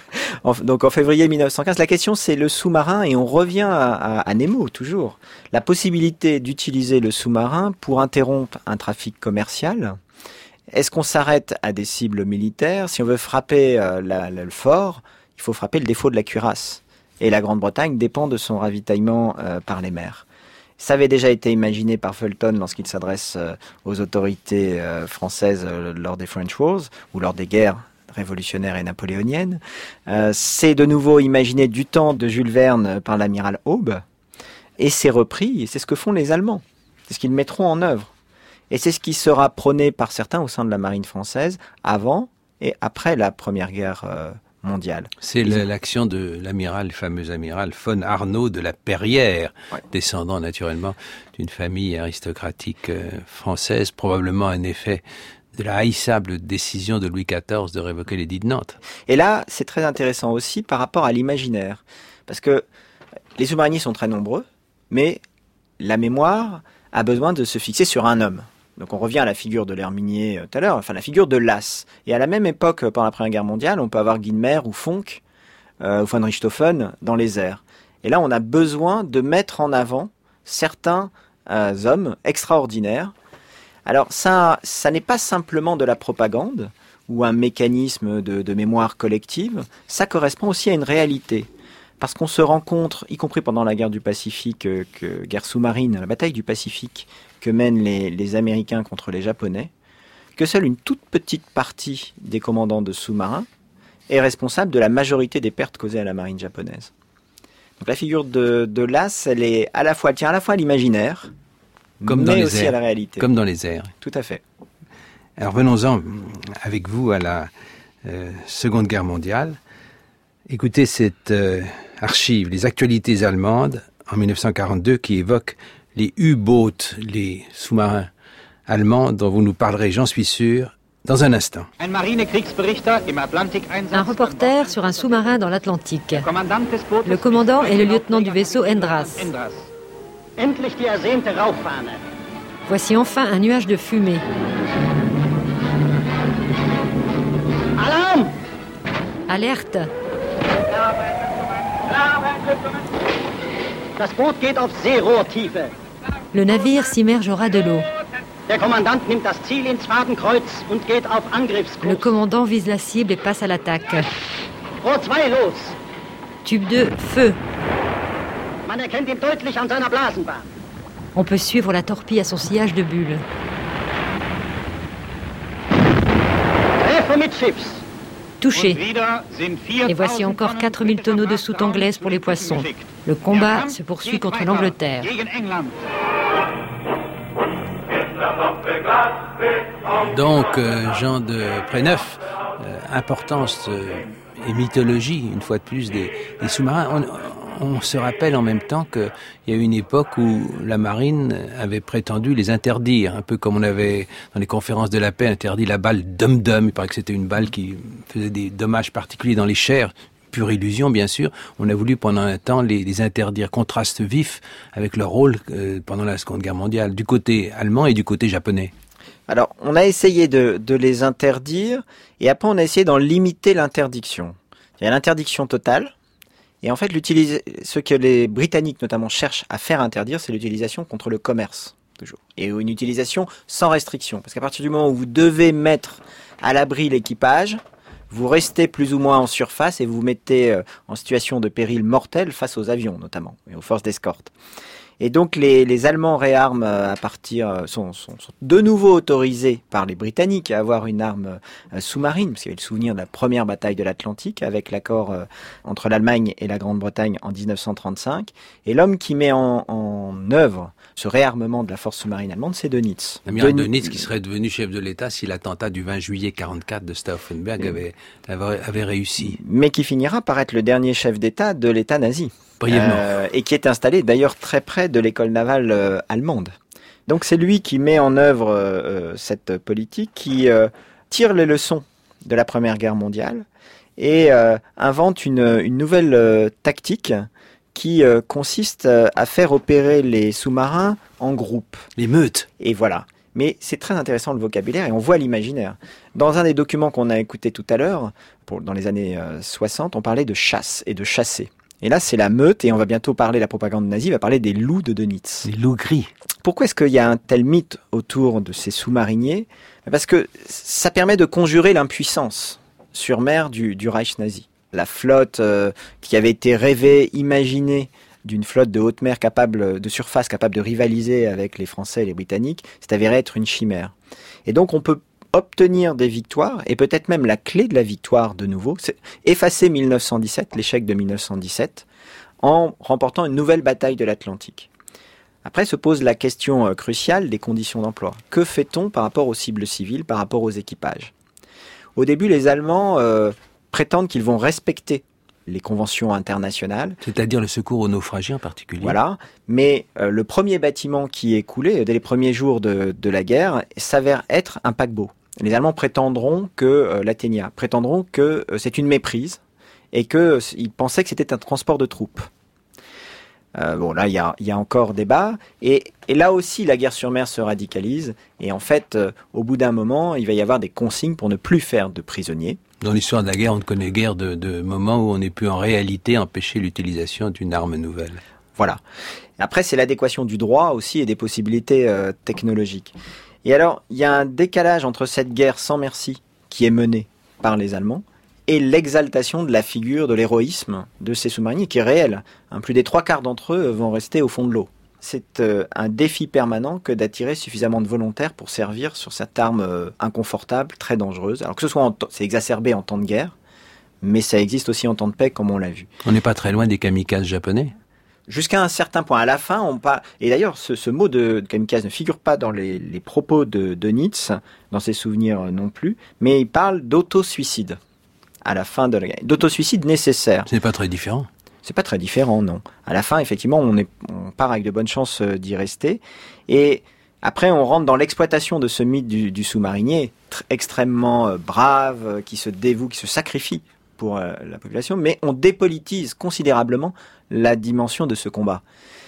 Donc en février dix-neuf cent quinze, la question c'est le sous-marin, et on revient à, à, à Nemo toujours. La possibilité d'utiliser le sous-marin pour interrompre un trafic commercial. Est-ce qu'on s'arrête à des cibles militaires? Si on veut frapper euh, la, la, le fort, il faut frapper le défaut de la cuirasse. Et la Grande-Bretagne dépend de son ravitaillement euh, par les mers. Ça avait déjà été imaginé par Fulton lorsqu'il s'adresse euh, aux autorités euh, françaises euh, lors des French Wars, ou lors des guerres révolutionnaires et napoléoniennes. Euh, c'est de nouveau imaginé du temps de Jules Verne par l'amiral Aube, et c'est repris, et c'est ce que font les Allemands. C'est ce qu'ils mettront en œuvre. Et c'est ce qui sera prôné par certains au sein de la marine française avant et après la Première Guerre euh, mondiale. C'est Ils... l'action de l'amiral, le fameux amiral von Arnaud de la Perrière, ouais. descendant naturellement d'une famille aristocratique euh, française, probablement un effet de la haïssable décision de Louis quatorze de révoquer l'édit de Nantes. Et là, c'est très intéressant aussi par rapport à l'imaginaire, parce que les sous-mariniers sont très nombreux, mais la mémoire a besoin de se fixer sur un homme. Donc on revient à la figure de l'Herminier euh, tout à l'heure, enfin la figure de Lass. Et à la même époque, pendant la Première Guerre mondiale, on peut avoir Guynemer ou Fonck euh, ou von Richthofen dans les airs. Et là, on a besoin de mettre en avant certains euh, hommes extraordinaires. Alors ça, ça n'est pas simplement de la propagande ou un mécanisme de, de mémoire collective, ça correspond aussi à une réalité. Parce qu'on se rencontre, y compris pendant la guerre du Pacifique, euh, que, guerre sous-marine, la bataille du Pacifique, que mènent les, les Américains contre les Japonais, que seule une toute petite partie des commandants de sous-marins est responsable de la majorité des pertes causées à la marine japonaise. Donc la figure de, de Lass, elle est à la fois, elle tient à la fois à l'imaginaire, comme mais dans les aussi airs. à la réalité. Comme dans les airs. Tout à fait. Alors venons-en avec vous à la euh, Seconde Guerre mondiale. Écoutez cette euh, archive, les actualités allemandes en dix-neuf cent quarante-deux, qui évoque les U-boats, les sous-marins allemands dont vous nous parlerez, j'en suis sûr, dans un instant. Un reporter sur un sous-marin dans l'Atlantique. Le commandant est le lieutenant du vaisseau Endras. Voici enfin un nuage de fumée. Alerte! Le navire s'immerge au ras de l'eau. Le commandant vise la cible et passe à l'attaque. Tube deux, feu. On peut suivre la torpille à son sillage de bulles. Touché. Et voici encore quatre mille tonneaux de soute anglaise pour les poissons. Le combat se poursuit contre l'Angleterre. Donc, euh, Jean de Préneuf, euh, importance euh, et mythologie, une fois de plus, des, des sous-marins. On, on se rappelle en même temps qu'il y a eu une époque où la marine avait prétendu les interdire, un peu comme on avait, dans les conférences de la paix, interdit la balle dum-dum. Il paraît que c'était une balle qui faisait des dommages particuliers dans les chairs. Pure illusion, bien sûr. On a voulu pendant un temps les, les interdire. Contraste vif avec leur rôle euh, pendant la Seconde Guerre mondiale, du côté allemand et du côté japonais. Alors, on a essayé de, de les interdire, et après on a essayé d'en limiter l'interdiction. Il y a l'interdiction totale, et en fait, ce que les Britanniques notamment cherchent à faire interdire, c'est l'utilisation contre le commerce, toujours. Et une utilisation sans restriction. Parce qu'à partir du moment où vous devez mettre à l'abri l'équipage, vous restez plus ou moins en surface et vous vous mettez en situation de péril mortel face aux avions notamment et aux forces d'escorte. Et donc les, les Allemands réarment à partir sont, sont, sont de nouveau autorisés par les Britanniques à avoir une arme sous-marine, parce qu'il y avait le souvenir de la première bataille de l'Atlantique avec l'accord entre l'Allemagne et la Grande-Bretagne en dix-neuf cent trente-cinq. Et l'homme qui met en, en œuvre ce réarmement de la force sous-marine allemande, c'est Dönitz. L'amiral Dönitz qui serait devenu chef de l'État si l'attentat du vingt juillet quarante-quatre de Stauffenberg avait, avait, avait réussi. Mais qui finira par être le dernier chef d'État de l'État nazi. Euh, et qui est installé d'ailleurs très près de l'école navale euh, allemande. Donc c'est lui qui met en œuvre euh, cette politique, qui euh, tire les leçons de la Première Guerre mondiale et euh, invente une, une nouvelle euh, tactique qui euh, consiste euh, à faire opérer les sous-marins en groupe. Les meutes. Et voilà. Mais c'est très intéressant le vocabulaire et on voit l'imaginaire. Dans un des documents qu'on a écouté tout à l'heure, pour, dans les années euh, soixante, on parlait de chasse et de chasser. Et là, c'est la meute, et on va bientôt parler, la propagande nazie va parler des loups de Dönitz. Les loups gris. Pourquoi est-ce qu'il y a un tel mythe autour de ces sous-mariniers ? Parce que ça permet de conjurer l'impuissance sur mer du, du Reich nazi. La flotte euh, qui avait été rêvée, imaginée, d'une flotte de haute mer capable, de surface, capable de rivaliser avec les Français et les Britanniques, c'est avéré être une chimère. Et donc, on peut obtenir des victoires, et peut-être même la clé de la victoire de nouveau, c'est effacer mille neuf cent dix-sept, l'échec de mille neuf cent dix-sept, en remportant une nouvelle bataille de l'Atlantique. Après se pose la question euh, cruciale des conditions d'emploi. Que fait-on par rapport aux cibles civiles, par rapport aux équipages ? Au début, les Allemands euh, prétendent qu'ils vont respecter les conventions internationales. C'est-à-dire le secours aux naufragés en particulier. Voilà, mais euh, le premier bâtiment qui est coulé, dès les premiers jours de, de la guerre, s'avère être un paquebot. Les Allemands prétendront que, euh, l'Athénia, prétendront que euh, c'est une méprise et qu'ils euh, pensaient que c'était un transport de troupes. Euh, bon, là, il y a, y a encore débat. Et, et là aussi, la guerre sur mer se radicalise. Et en fait, euh, au bout d'un moment, il va y avoir des consignes pour ne plus faire de prisonniers. Dans l'histoire de la guerre, on ne connaît guère de, de moments où on ait pu en réalité empêcher l'utilisation d'une arme nouvelle. Voilà. Après, c'est l'adéquation du droit aussi et des possibilités euh, technologiques. Et alors, il y a un décalage entre cette guerre sans merci qui est menée par les Allemands et l'exaltation de la figure de l'héroïsme de ces sous-mariniers qui est réel. Hein, plus des trois quarts d'entre eux vont rester au fond de l'eau. C'est euh, un défi permanent que d'attirer suffisamment de volontaires pour servir sur cette arme euh, inconfortable, très dangereuse. Alors que ce soit, en t- c'est exacerbé en temps de guerre, mais ça existe aussi en temps de paix, comme on l'a vu. On n'est pas très loin des kamikazes japonais. Jusqu'à un certain point. À la fin, on parle... Et d'ailleurs, ce, ce mot de, de kamikaze ne figure pas dans les, les propos de, de Dönitz, dans ses souvenirs non plus, mais il parle d'auto-suicide à la fin de la guerre. D'auto-suicide nécessaire. C'est pas très différent. C'est pas très différent, non. À la fin, effectivement, on, est, on part avec de bonnes chances d'y rester. Et après, on rentre dans l'exploitation de ce mythe du, du sous-marinier, tr- extrêmement euh, brave, euh, qui se dévoue, qui se sacrifie pour euh, la population, mais on dépolitise considérablement la dimension de ce combat.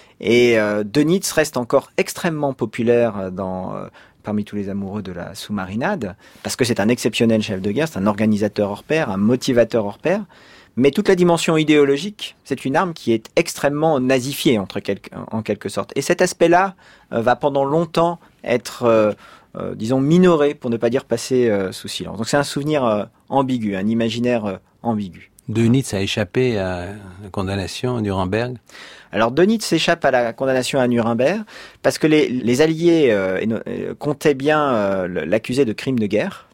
Et euh, Dönitz reste encore extrêmement populaire dans, euh, parmi tous les amoureux de la sous-marinade, parce que c'est un exceptionnel chef de guerre, c'est un organisateur hors pair, un motivateur hors pair, mais toute la dimension idéologique, c'est une arme qui est extrêmement nazifiée, entre quelque, en quelque sorte. Et cet aspect-là euh, va pendant longtemps être, euh, euh, disons, minoré, pour ne pas dire passé euh, sous silence. Donc c'est un souvenir euh, ambigu, un imaginaire euh, ambigu. Dönitz a échappé à la condamnation à Nuremberg. Alors Dönitz échappe à la condamnation à Nuremberg parce que les, les Alliés euh, euh, comptaient bien euh, l'accuser de crime de guerre.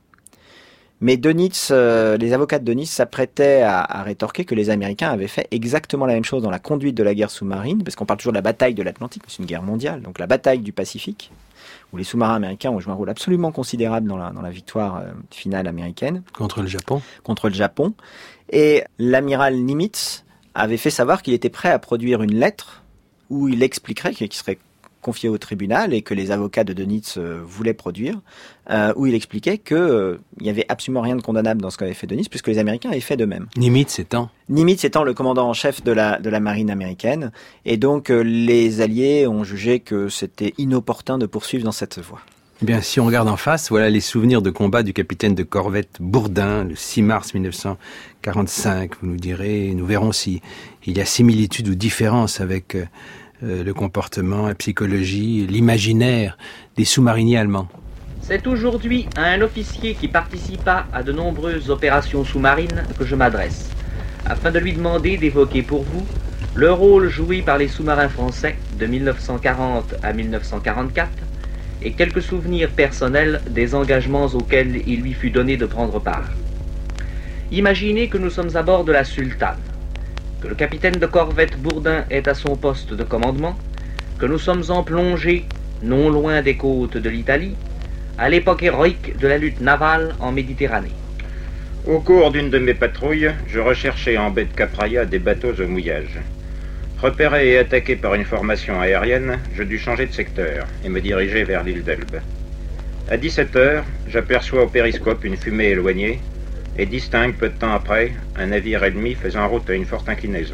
Mais Dönitz, euh, les avocats de Dönitz s'apprêtaient à, à rétorquer que les Américains avaient fait exactement la même chose dans la conduite de la guerre sous-marine, parce qu'on parle toujours de la bataille de l'Atlantique, c'est une guerre mondiale, donc la bataille du Pacifique. où les sous-marins américains ont joué un rôle absolument considérable dans la, dans la victoire euh, finale américaine. Contre le Japon. Contre le Japon. Et l'amiral Nimitz avait fait savoir qu'il était prêt à produire une lettre où il expliquerait, qui serait confié au tribunal et que les avocats de Dönitz euh, voulaient produire, euh, où il expliquait qu'il euh, n'y avait absolument rien de condamnable dans ce qu'avait fait Dönitz, puisque les Américains avaient fait de même. Nimitz étant Nimitz étant le commandant en chef de la, de la marine américaine, et donc euh, les Alliés ont jugé que c'était inopportun de poursuivre dans cette voie. Eh bien, si on regarde en face, voilà les souvenirs de combat du capitaine de corvette Bourdin, le six mars mille neuf cent quarante-cinq. Vous nous direz, nous verrons si il y a similitude ou différence avec euh, Euh, le comportement, la psychologie, l'imaginaire des sous-mariniers allemands. C'est aujourd'hui à un officier qui participa à de nombreuses opérations sous-marines que je m'adresse, afin de lui demander d'évoquer pour vous le rôle joué par les sous-marins français de mille neuf cent quarante à mille neuf cent quarante-quatre et quelques souvenirs personnels des engagements auxquels il lui fut donné de prendre part. Imaginez que nous sommes à bord de la Sultane, que le capitaine de corvette Bourdin est à son poste de commandement, que nous sommes en plongée, non loin des côtes de l'Italie, à l'époque héroïque de la lutte navale en Méditerranée. Au cours d'une de mes patrouilles, je recherchais en baie de Capraia des bateaux au mouillage. Repéré et attaqué par une formation aérienne, je dus changer de secteur et me diriger vers l'île d'Elbe. À dix-sept heures, j'aperçois au périscope une fumée éloignée et distingue peu de temps après un navire ennemi faisant route à une forte inclinaison.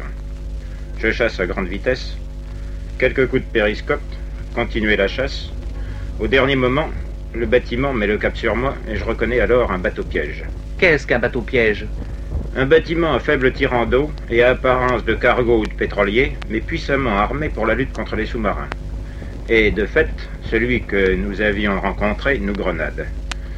Je chasse à grande vitesse, quelques coups de périscope, continuer la chasse. Au dernier moment, le bâtiment met le cap sur moi et je reconnais alors un bateau-piège. Qu'est-ce qu'un bateau-piège ? Un bâtiment à faible tirant d'eau et à apparence de cargo ou de pétrolier, mais puissamment armé pour la lutte contre les sous-marins. Et de fait, celui que nous avions rencontré nous grenade.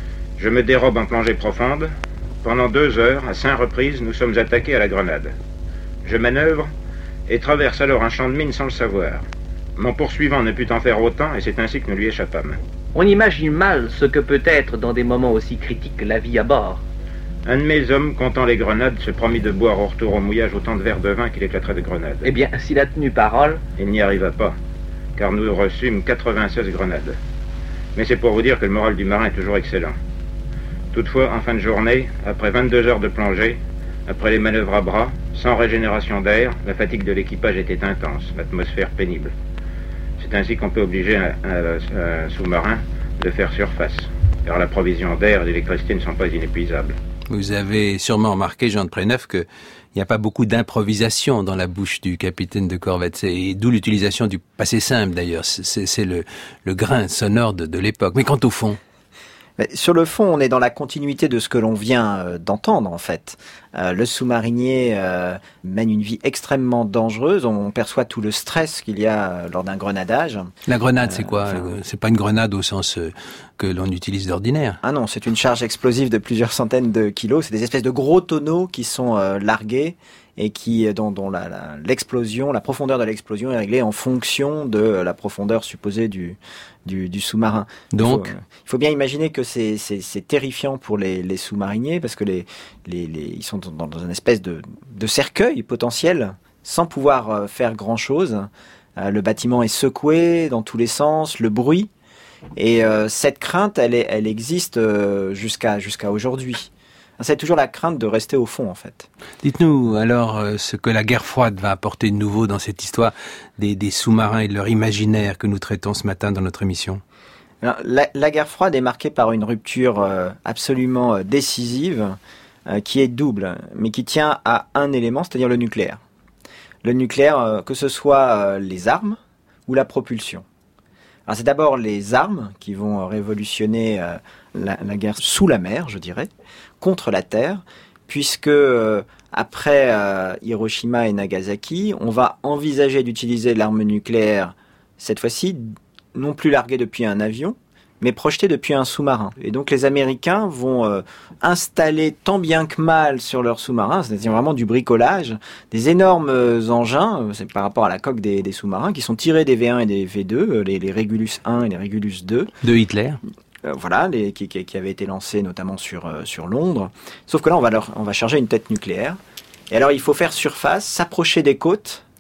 Je me dérobe en plongée profonde. Pendant deux heures, à cinq reprises, nous sommes attaqués à la grenade. Je manœuvre et traverse alors un champ de mine sans le savoir. Mon poursuivant ne put en faire autant et c'est ainsi que nous lui échappâmes. On imagine mal ce que peut être dans des moments aussi critiques la vie à bord. Un de mes hommes, comptant les grenades, se promit de boire au retour au mouillage autant de verres de vin qu'il éclaterait de grenades. Eh bien, s'il a tenu parole... Il n'y arriva pas, car nous reçûmes quatre-vingt-seize grenades. Mais c'est pour vous dire que le moral du marin est toujours excellent. Toutefois, en fin de journée, après vingt-deux heures de plongée, après les manœuvres à bras, sans régénération d'air, la fatigue de l'équipage était intense, l'atmosphère pénible. C'est ainsi qu'on peut obliger un, un, un sous-marin de faire surface, car la provision d'air et d'électricité ne sont pas inépuisables. Vous avez sûrement remarqué, Jean de Préneuf, qu'il n'y a pas beaucoup d'improvisation dans la bouche du capitaine de corvette. C'est d'où l'utilisation du passé simple, d'ailleurs. C'est, c'est le, le grain sonore de, de l'époque. Mais quant au fond... Mais sur le fond, on est dans la continuité de ce que l'on vient euh, d'entendre, en fait. Euh, le sous-marinier euh, mène une vie extrêmement dangereuse. On perçoit tout le stress qu'il y a euh, lors d'un grenadage. La grenade, c'est quoi ? Enfin, C'est pas une grenade au sens euh, que l'on utilise d'ordinaire. Ah non, c'est une charge explosive de plusieurs centaines de kilos. C'est des espèces de gros tonneaux qui sont euh, largués et qui, dont, dont la, la, l'explosion, la profondeur de l'explosion est réglée en fonction de la profondeur supposée du, du, du sous-marin. Donc, il faut, il faut bien imaginer que c'est, c'est, c'est terrifiant pour les, les sous-mariniers parce que les, les, les, ils sont dans, dans une espèce de, de cercueil potentiel sans pouvoir faire grand-chose. Euh, le bâtiment est secoué dans tous les sens, le bruit. Et euh, cette crainte, elle, est, elle existe euh, jusqu'à, jusqu'à aujourd'hui. C'est toujours la crainte de rester au fond, en fait. Dites-nous alors euh, ce que la guerre froide va apporter de nouveau dans cette histoire des, des sous-marins et de leur imaginaire que nous traitons ce matin dans notre émission. Alors, la, la guerre froide est marquée par une rupture euh, absolument euh, décisive euh, qui est double, mais qui tient à un élément, c'est-à-dire le nucléaire. Le nucléaire, euh, que ce soit euh, les armes ou la propulsion. Alors c'est d'abord les armes qui vont révolutionner euh, la, la guerre sous la mer, je dirais, contre la terre, puisque euh, après euh, Hiroshima et Nagasaki, on va envisager d'utiliser l'arme nucléaire, cette fois-ci, non plus larguée depuis un avion, mais projetée depuis un sous-marin. Et donc les Américains vont euh, installer tant bien que mal sur leurs sous-marins, c'est-à-dire vraiment du bricolage, des énormes euh, engins, euh, c'est par rapport à la coque des, des sous-marins, qui sont tirés des V un et des V deux, euh, les, les Regulus un et les Regulus deux. De Hitler. Euh, voilà, les, qui, qui, qui avaient été lancés notamment sur, euh, sur Londres. Sauf que là, on va, leur, on va charger une tête nucléaire. Et alors, il faut faire surface, s'approcher des côtes,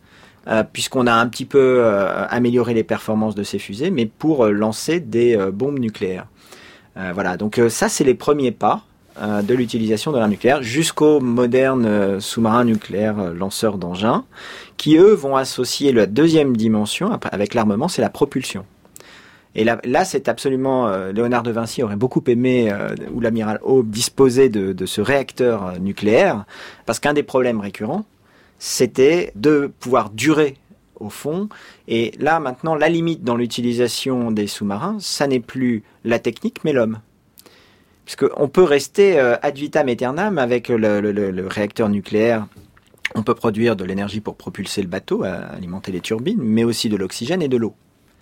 euh, puisqu'on a un petit peu euh, amélioré les performances de ces fusées, mais pour euh, lancer des euh, bombes nucléaires. Euh, voilà, donc euh, ça c'est les premiers pas euh, de l'utilisation de l'arme nucléaire, jusqu'aux modernes euh, sous-marins nucléaires euh, lanceurs d'engins, qui eux vont associer la deuxième dimension après, avec l'armement, c'est la propulsion. Et là, là c'est absolument... Euh, Léonard de Vinci aurait beaucoup aimé, euh, ou l'amiral Aube, disposer de, de ce réacteur euh, nucléaire, parce qu'un des problèmes récurrents, c'était de pouvoir durer au fond. Et là, maintenant, la limite dans l'utilisation des sous-marins, ça n'est plus la technique, mais l'homme. Puisqu'on peut rester euh, ad vitam aeternam avec le, le, le, le réacteur nucléaire. On peut produire de l'énergie pour propulser le bateau, alimenter les turbines, mais aussi de l'oxygène et de l'eau.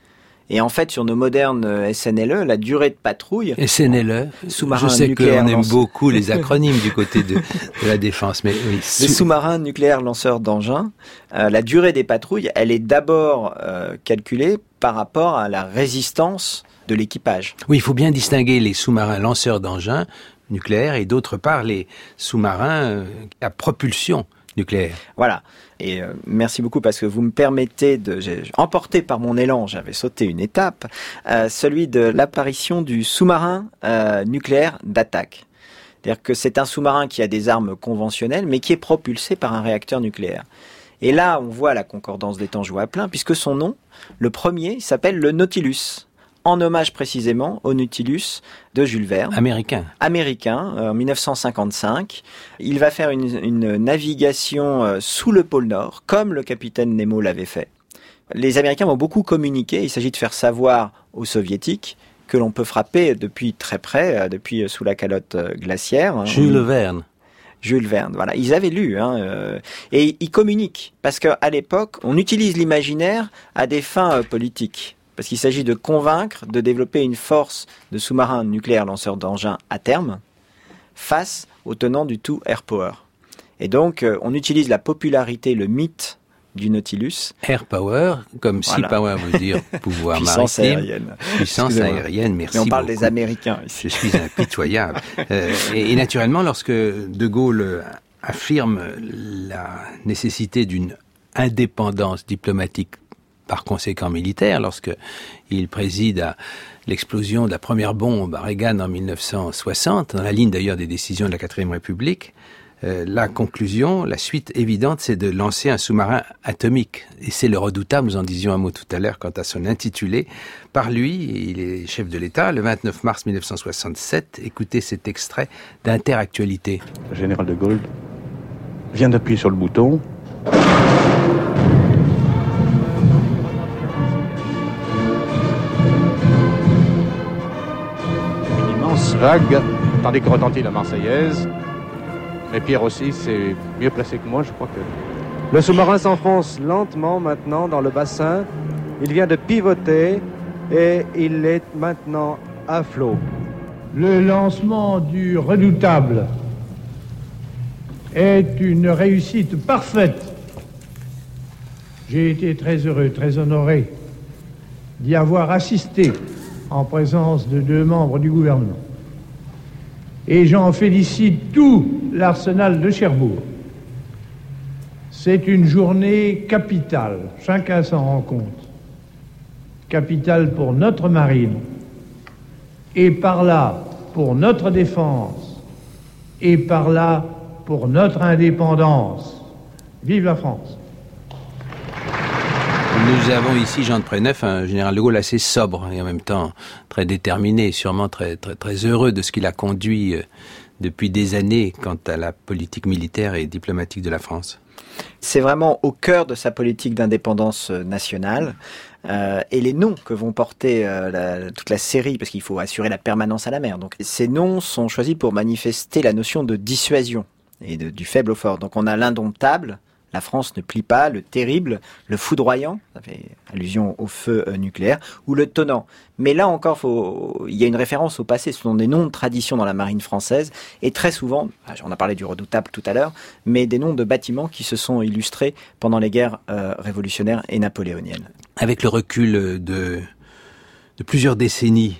Et en fait, sur nos modernes S N L E, la durée de patrouille... S N L E, sous-marin je sais nucléaire qu'on aime lance... beaucoup les acronymes du côté de, de la défense, mais oui. Les sous-marins nucléaires lanceurs d'engins, euh, la durée des patrouilles, elle est d'abord euh, calculée par rapport à la résistance de l'équipage. Oui, il faut bien distinguer les sous-marins lanceurs d'engins nucléaires et d'autre part les sous-marins euh, à propulsion nucléaire. Voilà. Et euh, merci beaucoup parce que vous me permettez de, j'ai, emporté par mon élan, j'avais sauté une étape, euh, celui de l'apparition du sous-marin euh, nucléaire d'attaque. C'est-à-dire que c'est un sous-marin qui a des armes conventionnelles, mais qui est propulsé par un réacteur nucléaire. Et là, on voit la concordance des temps jouée à plein, puisque son nom, le premier, s'appelle le Nautilus, en hommage précisément au Nautilus de Jules Verne. Américain. Américain, euh, en dix-neuf cent cinquante-cinq. Il va faire une, une navigation euh, sous le pôle Nord, comme le capitaine Nemo l'avait fait. Les Américains vont beaucoup communiquer, il s'agit de faire savoir aux Soviétiques que l'on peut frapper depuis très près, euh, depuis euh, sous la calotte euh, glaciaire. Hein, Jules on... Verne. Jules Verne, voilà. Ils avaient lu, hein, euh, et ils communiquent. Parce qu'à l'époque, on utilise l'imaginaire à des fins euh, politiques. Parce qu'il s'agit de convaincre, de développer une force de sous-marins nucléaires lanceurs d'engins à terme face aux tenants du tout air power. Et donc, euh, on utilise la popularité, le mythe du Nautilus. Air power, comme Voilà. Sea power veut dire pouvoir Puissance maritime. aérienne. Puissance Excusez-moi. aérienne, merci Mais on parle beaucoup. des Américains ici. Je suis impitoyable. euh, et, et naturellement, lorsque De Gaulle affirme la nécessité d'une indépendance diplomatique, par conséquent militaire, lorsque il préside à l'explosion de la première bombe à Reagan en mille neuf cent soixante, dans la ligne d'ailleurs des décisions de la quatrième République, euh, la conclusion, la suite évidente, c'est de lancer un sous-marin atomique. Et c'est le redoutable, nous en disions un mot tout à l'heure quant à son intitulé. Par lui, il est chef de l'État, le vingt-neuf mars mille neuf cent soixante-sept. Écoutez cet extrait d'Interactualité. Le général de Gaulle vient d'appuyer sur le bouton. Vague, tandis que retentit la Marseillaise. Mais Pierre aussi, c'est mieux placé que moi, je crois que... Le sous-marin s'enfonce lentement maintenant dans le bassin. Il vient de pivoter et il est maintenant à flot. Le lancement du redoutable est une réussite parfaite. J'ai été très heureux, très honoré d'y avoir assisté en présence de deux membres du gouvernement. Et j'en félicite tout l'arsenal de Cherbourg. C'est une journée capitale, chacun s'en rend compte. Capitale pour notre marine, et par là pour notre défense, et par là pour notre indépendance. Vive la France! Nous avons ici Jean de Préneuf, un général de Gaulle assez sobre et en même temps très déterminé, sûrement très, très, très heureux de ce qu'il a conduit depuis des années quant à la politique militaire et diplomatique de la France. C'est vraiment au cœur de sa politique d'indépendance nationale. Euh, et les noms que vont porter euh, la, toute la série, parce qu'il faut assurer la permanence à la mer. Donc, ces noms sont choisis pour manifester la notion de dissuasion et de, du faible au fort. Donc, on a l'indomptable. La France ne plie pas, le terrible, le foudroyant, ça fait allusion au feu euh, nucléaire, ou le tonnant. Mais là encore, faut, il y a une référence au passé, ce sont des noms de tradition dans la marine française, et très souvent, on a parlé du redoutable tout à l'heure, mais des noms de bâtiments qui se sont illustrés pendant les guerres euh, révolutionnaires et napoléoniennes. Avec le recul de, de plusieurs décennies,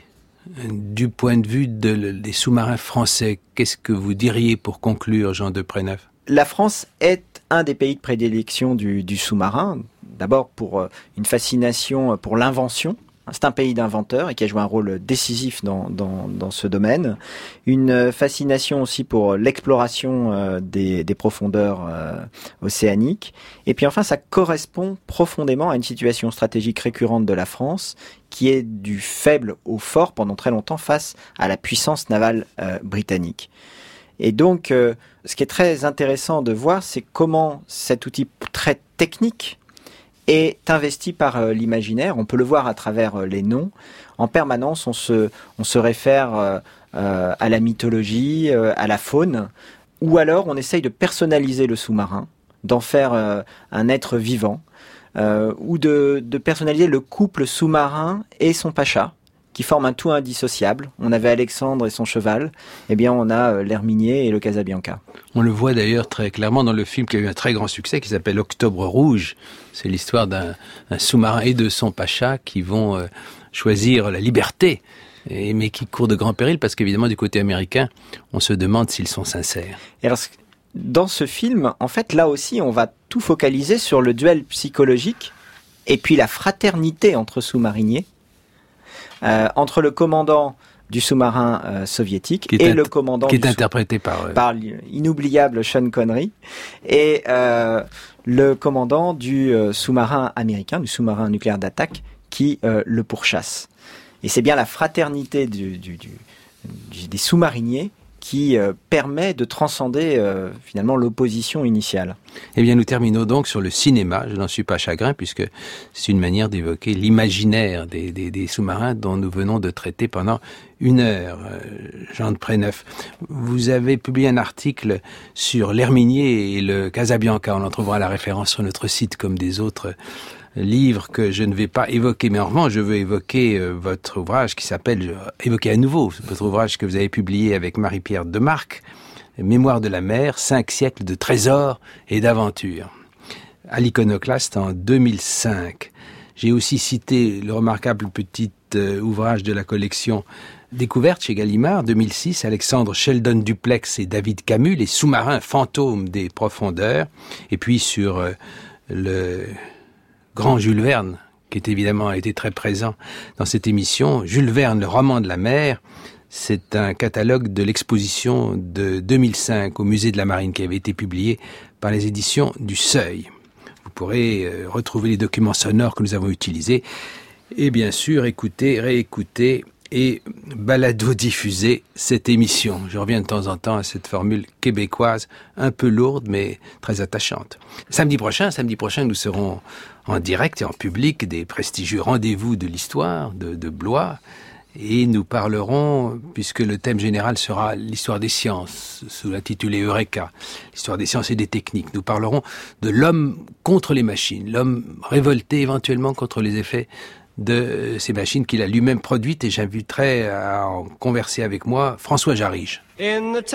du point de vue de, des sous-marins français, qu'est-ce que vous diriez pour conclure, Jean de Préneuf ? La France est un des pays de prédilection du, du sous-marin, d'abord pour euh, une fascination pour l'invention. C'est un pays d'inventeurs et qui a joué un rôle décisif dans, dans, dans ce domaine. Une fascination aussi pour l'exploration euh, des, des profondeurs euh, océaniques. Et puis enfin, ça correspond profondément à une situation stratégique récurrente de la France qui est du faible au fort pendant très longtemps face à la puissance navale euh, britannique. Et donc, euh, ce qui est très intéressant de voir, c'est comment cet outil très technique est investi par euh, l'imaginaire. On peut le voir à travers euh, les noms. En permanence, on se, on se réfère euh, euh, à la mythologie, euh, à la faune, ou alors on essaye de personnaliser le sous-marin, d'en faire euh, un être vivant, euh, ou de, de personnaliser le couple sous-marin et son pacha, qui forment un tout indissociable. On avait Alexandre et son cheval, eh bien on a euh, l'Herminier et le Casabianca. On le voit d'ailleurs très clairement dans le film qui a eu un très grand succès, qui s'appelle Octobre Rouge. C'est l'histoire d'un un sous-marin et de son pacha qui vont euh, choisir la liberté, et, mais qui courent de grands périls, parce qu'évidemment du côté américain, on se demande s'ils sont sincères. Et alors, dans ce film, en fait, là aussi, on va tout focaliser sur le duel psychologique et puis la fraternité entre sous-mariniers, euh, entre le commandant du sous-marin euh, soviétique et le commandant qui est du interprété par, euh... par l'inoubliable Sean Connery et euh, le commandant du euh, sous-marin américain, du sous-marin nucléaire d'attaque qui euh, le pourchasse. Et c'est bien la fraternité du, du, du, du, des sous-mariniers qui euh, permet de transcender euh, finalement l'opposition initiale. Eh bien, nous terminons donc sur le cinéma. Je n'en suis pas chagrin, puisque c'est une manière d'évoquer l'imaginaire des, des, des sous-marins dont nous venons de traiter pendant une heure. Euh, Jean de Préneuf, vous avez publié un article sur l'Herminier et le Casabianca. On en trouvera la référence sur notre site, comme des autres livre que je ne vais pas évoquer, mais en revanche, je veux évoquer euh, votre ouvrage qui s'appelle, euh, évoquer à nouveau, votre ouvrage que vous avez publié avec Marie-Pierre Demarque, Mémoire de la mer, cinq siècles de trésors et d'aventures, à l'Iconoclaste en deux mille cinq. J'ai aussi cité le remarquable petit euh, ouvrage de la collection Découverte chez Gallimard, deux mille six, Alexandre Sheldon Duplex et David Camus, les sous-marins fantômes des profondeurs, et puis sur euh, le grand Jules Verne, qui est évidemment été très présent dans cette émission. Jules Verne, le roman de la mer, c'est un catalogue de l'exposition de deux mille cinq au musée de la Marine qui avait été publié par les éditions du Seuil. Vous pourrez euh, retrouver les documents sonores que nous avons utilisés et bien sûr écouter, réécouter et balado-diffuser cette émission. Je reviens de temps en temps à cette formule québécoise un peu lourde mais très attachante. Samedi prochain, samedi prochain, nous serons en direct et en public des prestigieux rendez-vous de l'histoire de, de Blois et nous parlerons, puisque le thème général sera l'histoire des sciences, sous l'intitulé Eureka, l'histoire des sciences et des techniques. Nous parlerons de l'homme contre les machines, l'homme révolté éventuellement contre les effets de ces machines qu'il a lui-même produites, et j'inviterai à en converser avec moi François Jarige. In the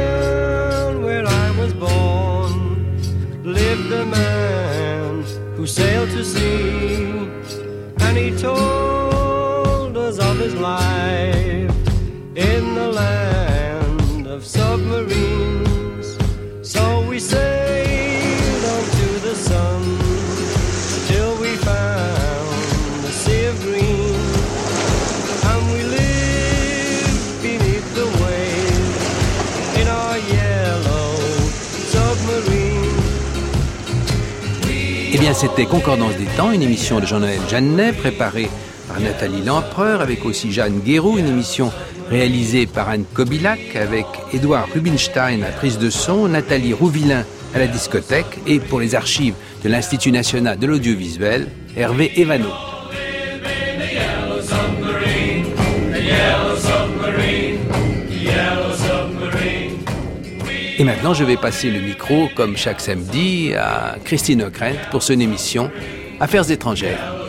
town where I was born lived a man who sailed to sea, and he told us of his life in the land of submarines. So we sailed on to the sun till we found the sea of green, and we lived beneath the waves in our yellow submarine. Eh bien, c'était Concordance des temps, une émission de Jean-Noël Jeannet, préparée par Nathalie Lempereur, avec aussi Jeanne Guéroux, une émission réalisée par Anne Kobilac, avec Édouard Rubinstein à la prise de son, Nathalie Rouvillain à la discothèque, et pour les archives de l'Institut national de l'audiovisuel, Hervé Evano. Et maintenant, je vais passer le micro, comme chaque samedi, à Christine Ockrent pour son émission Affaires étrangères.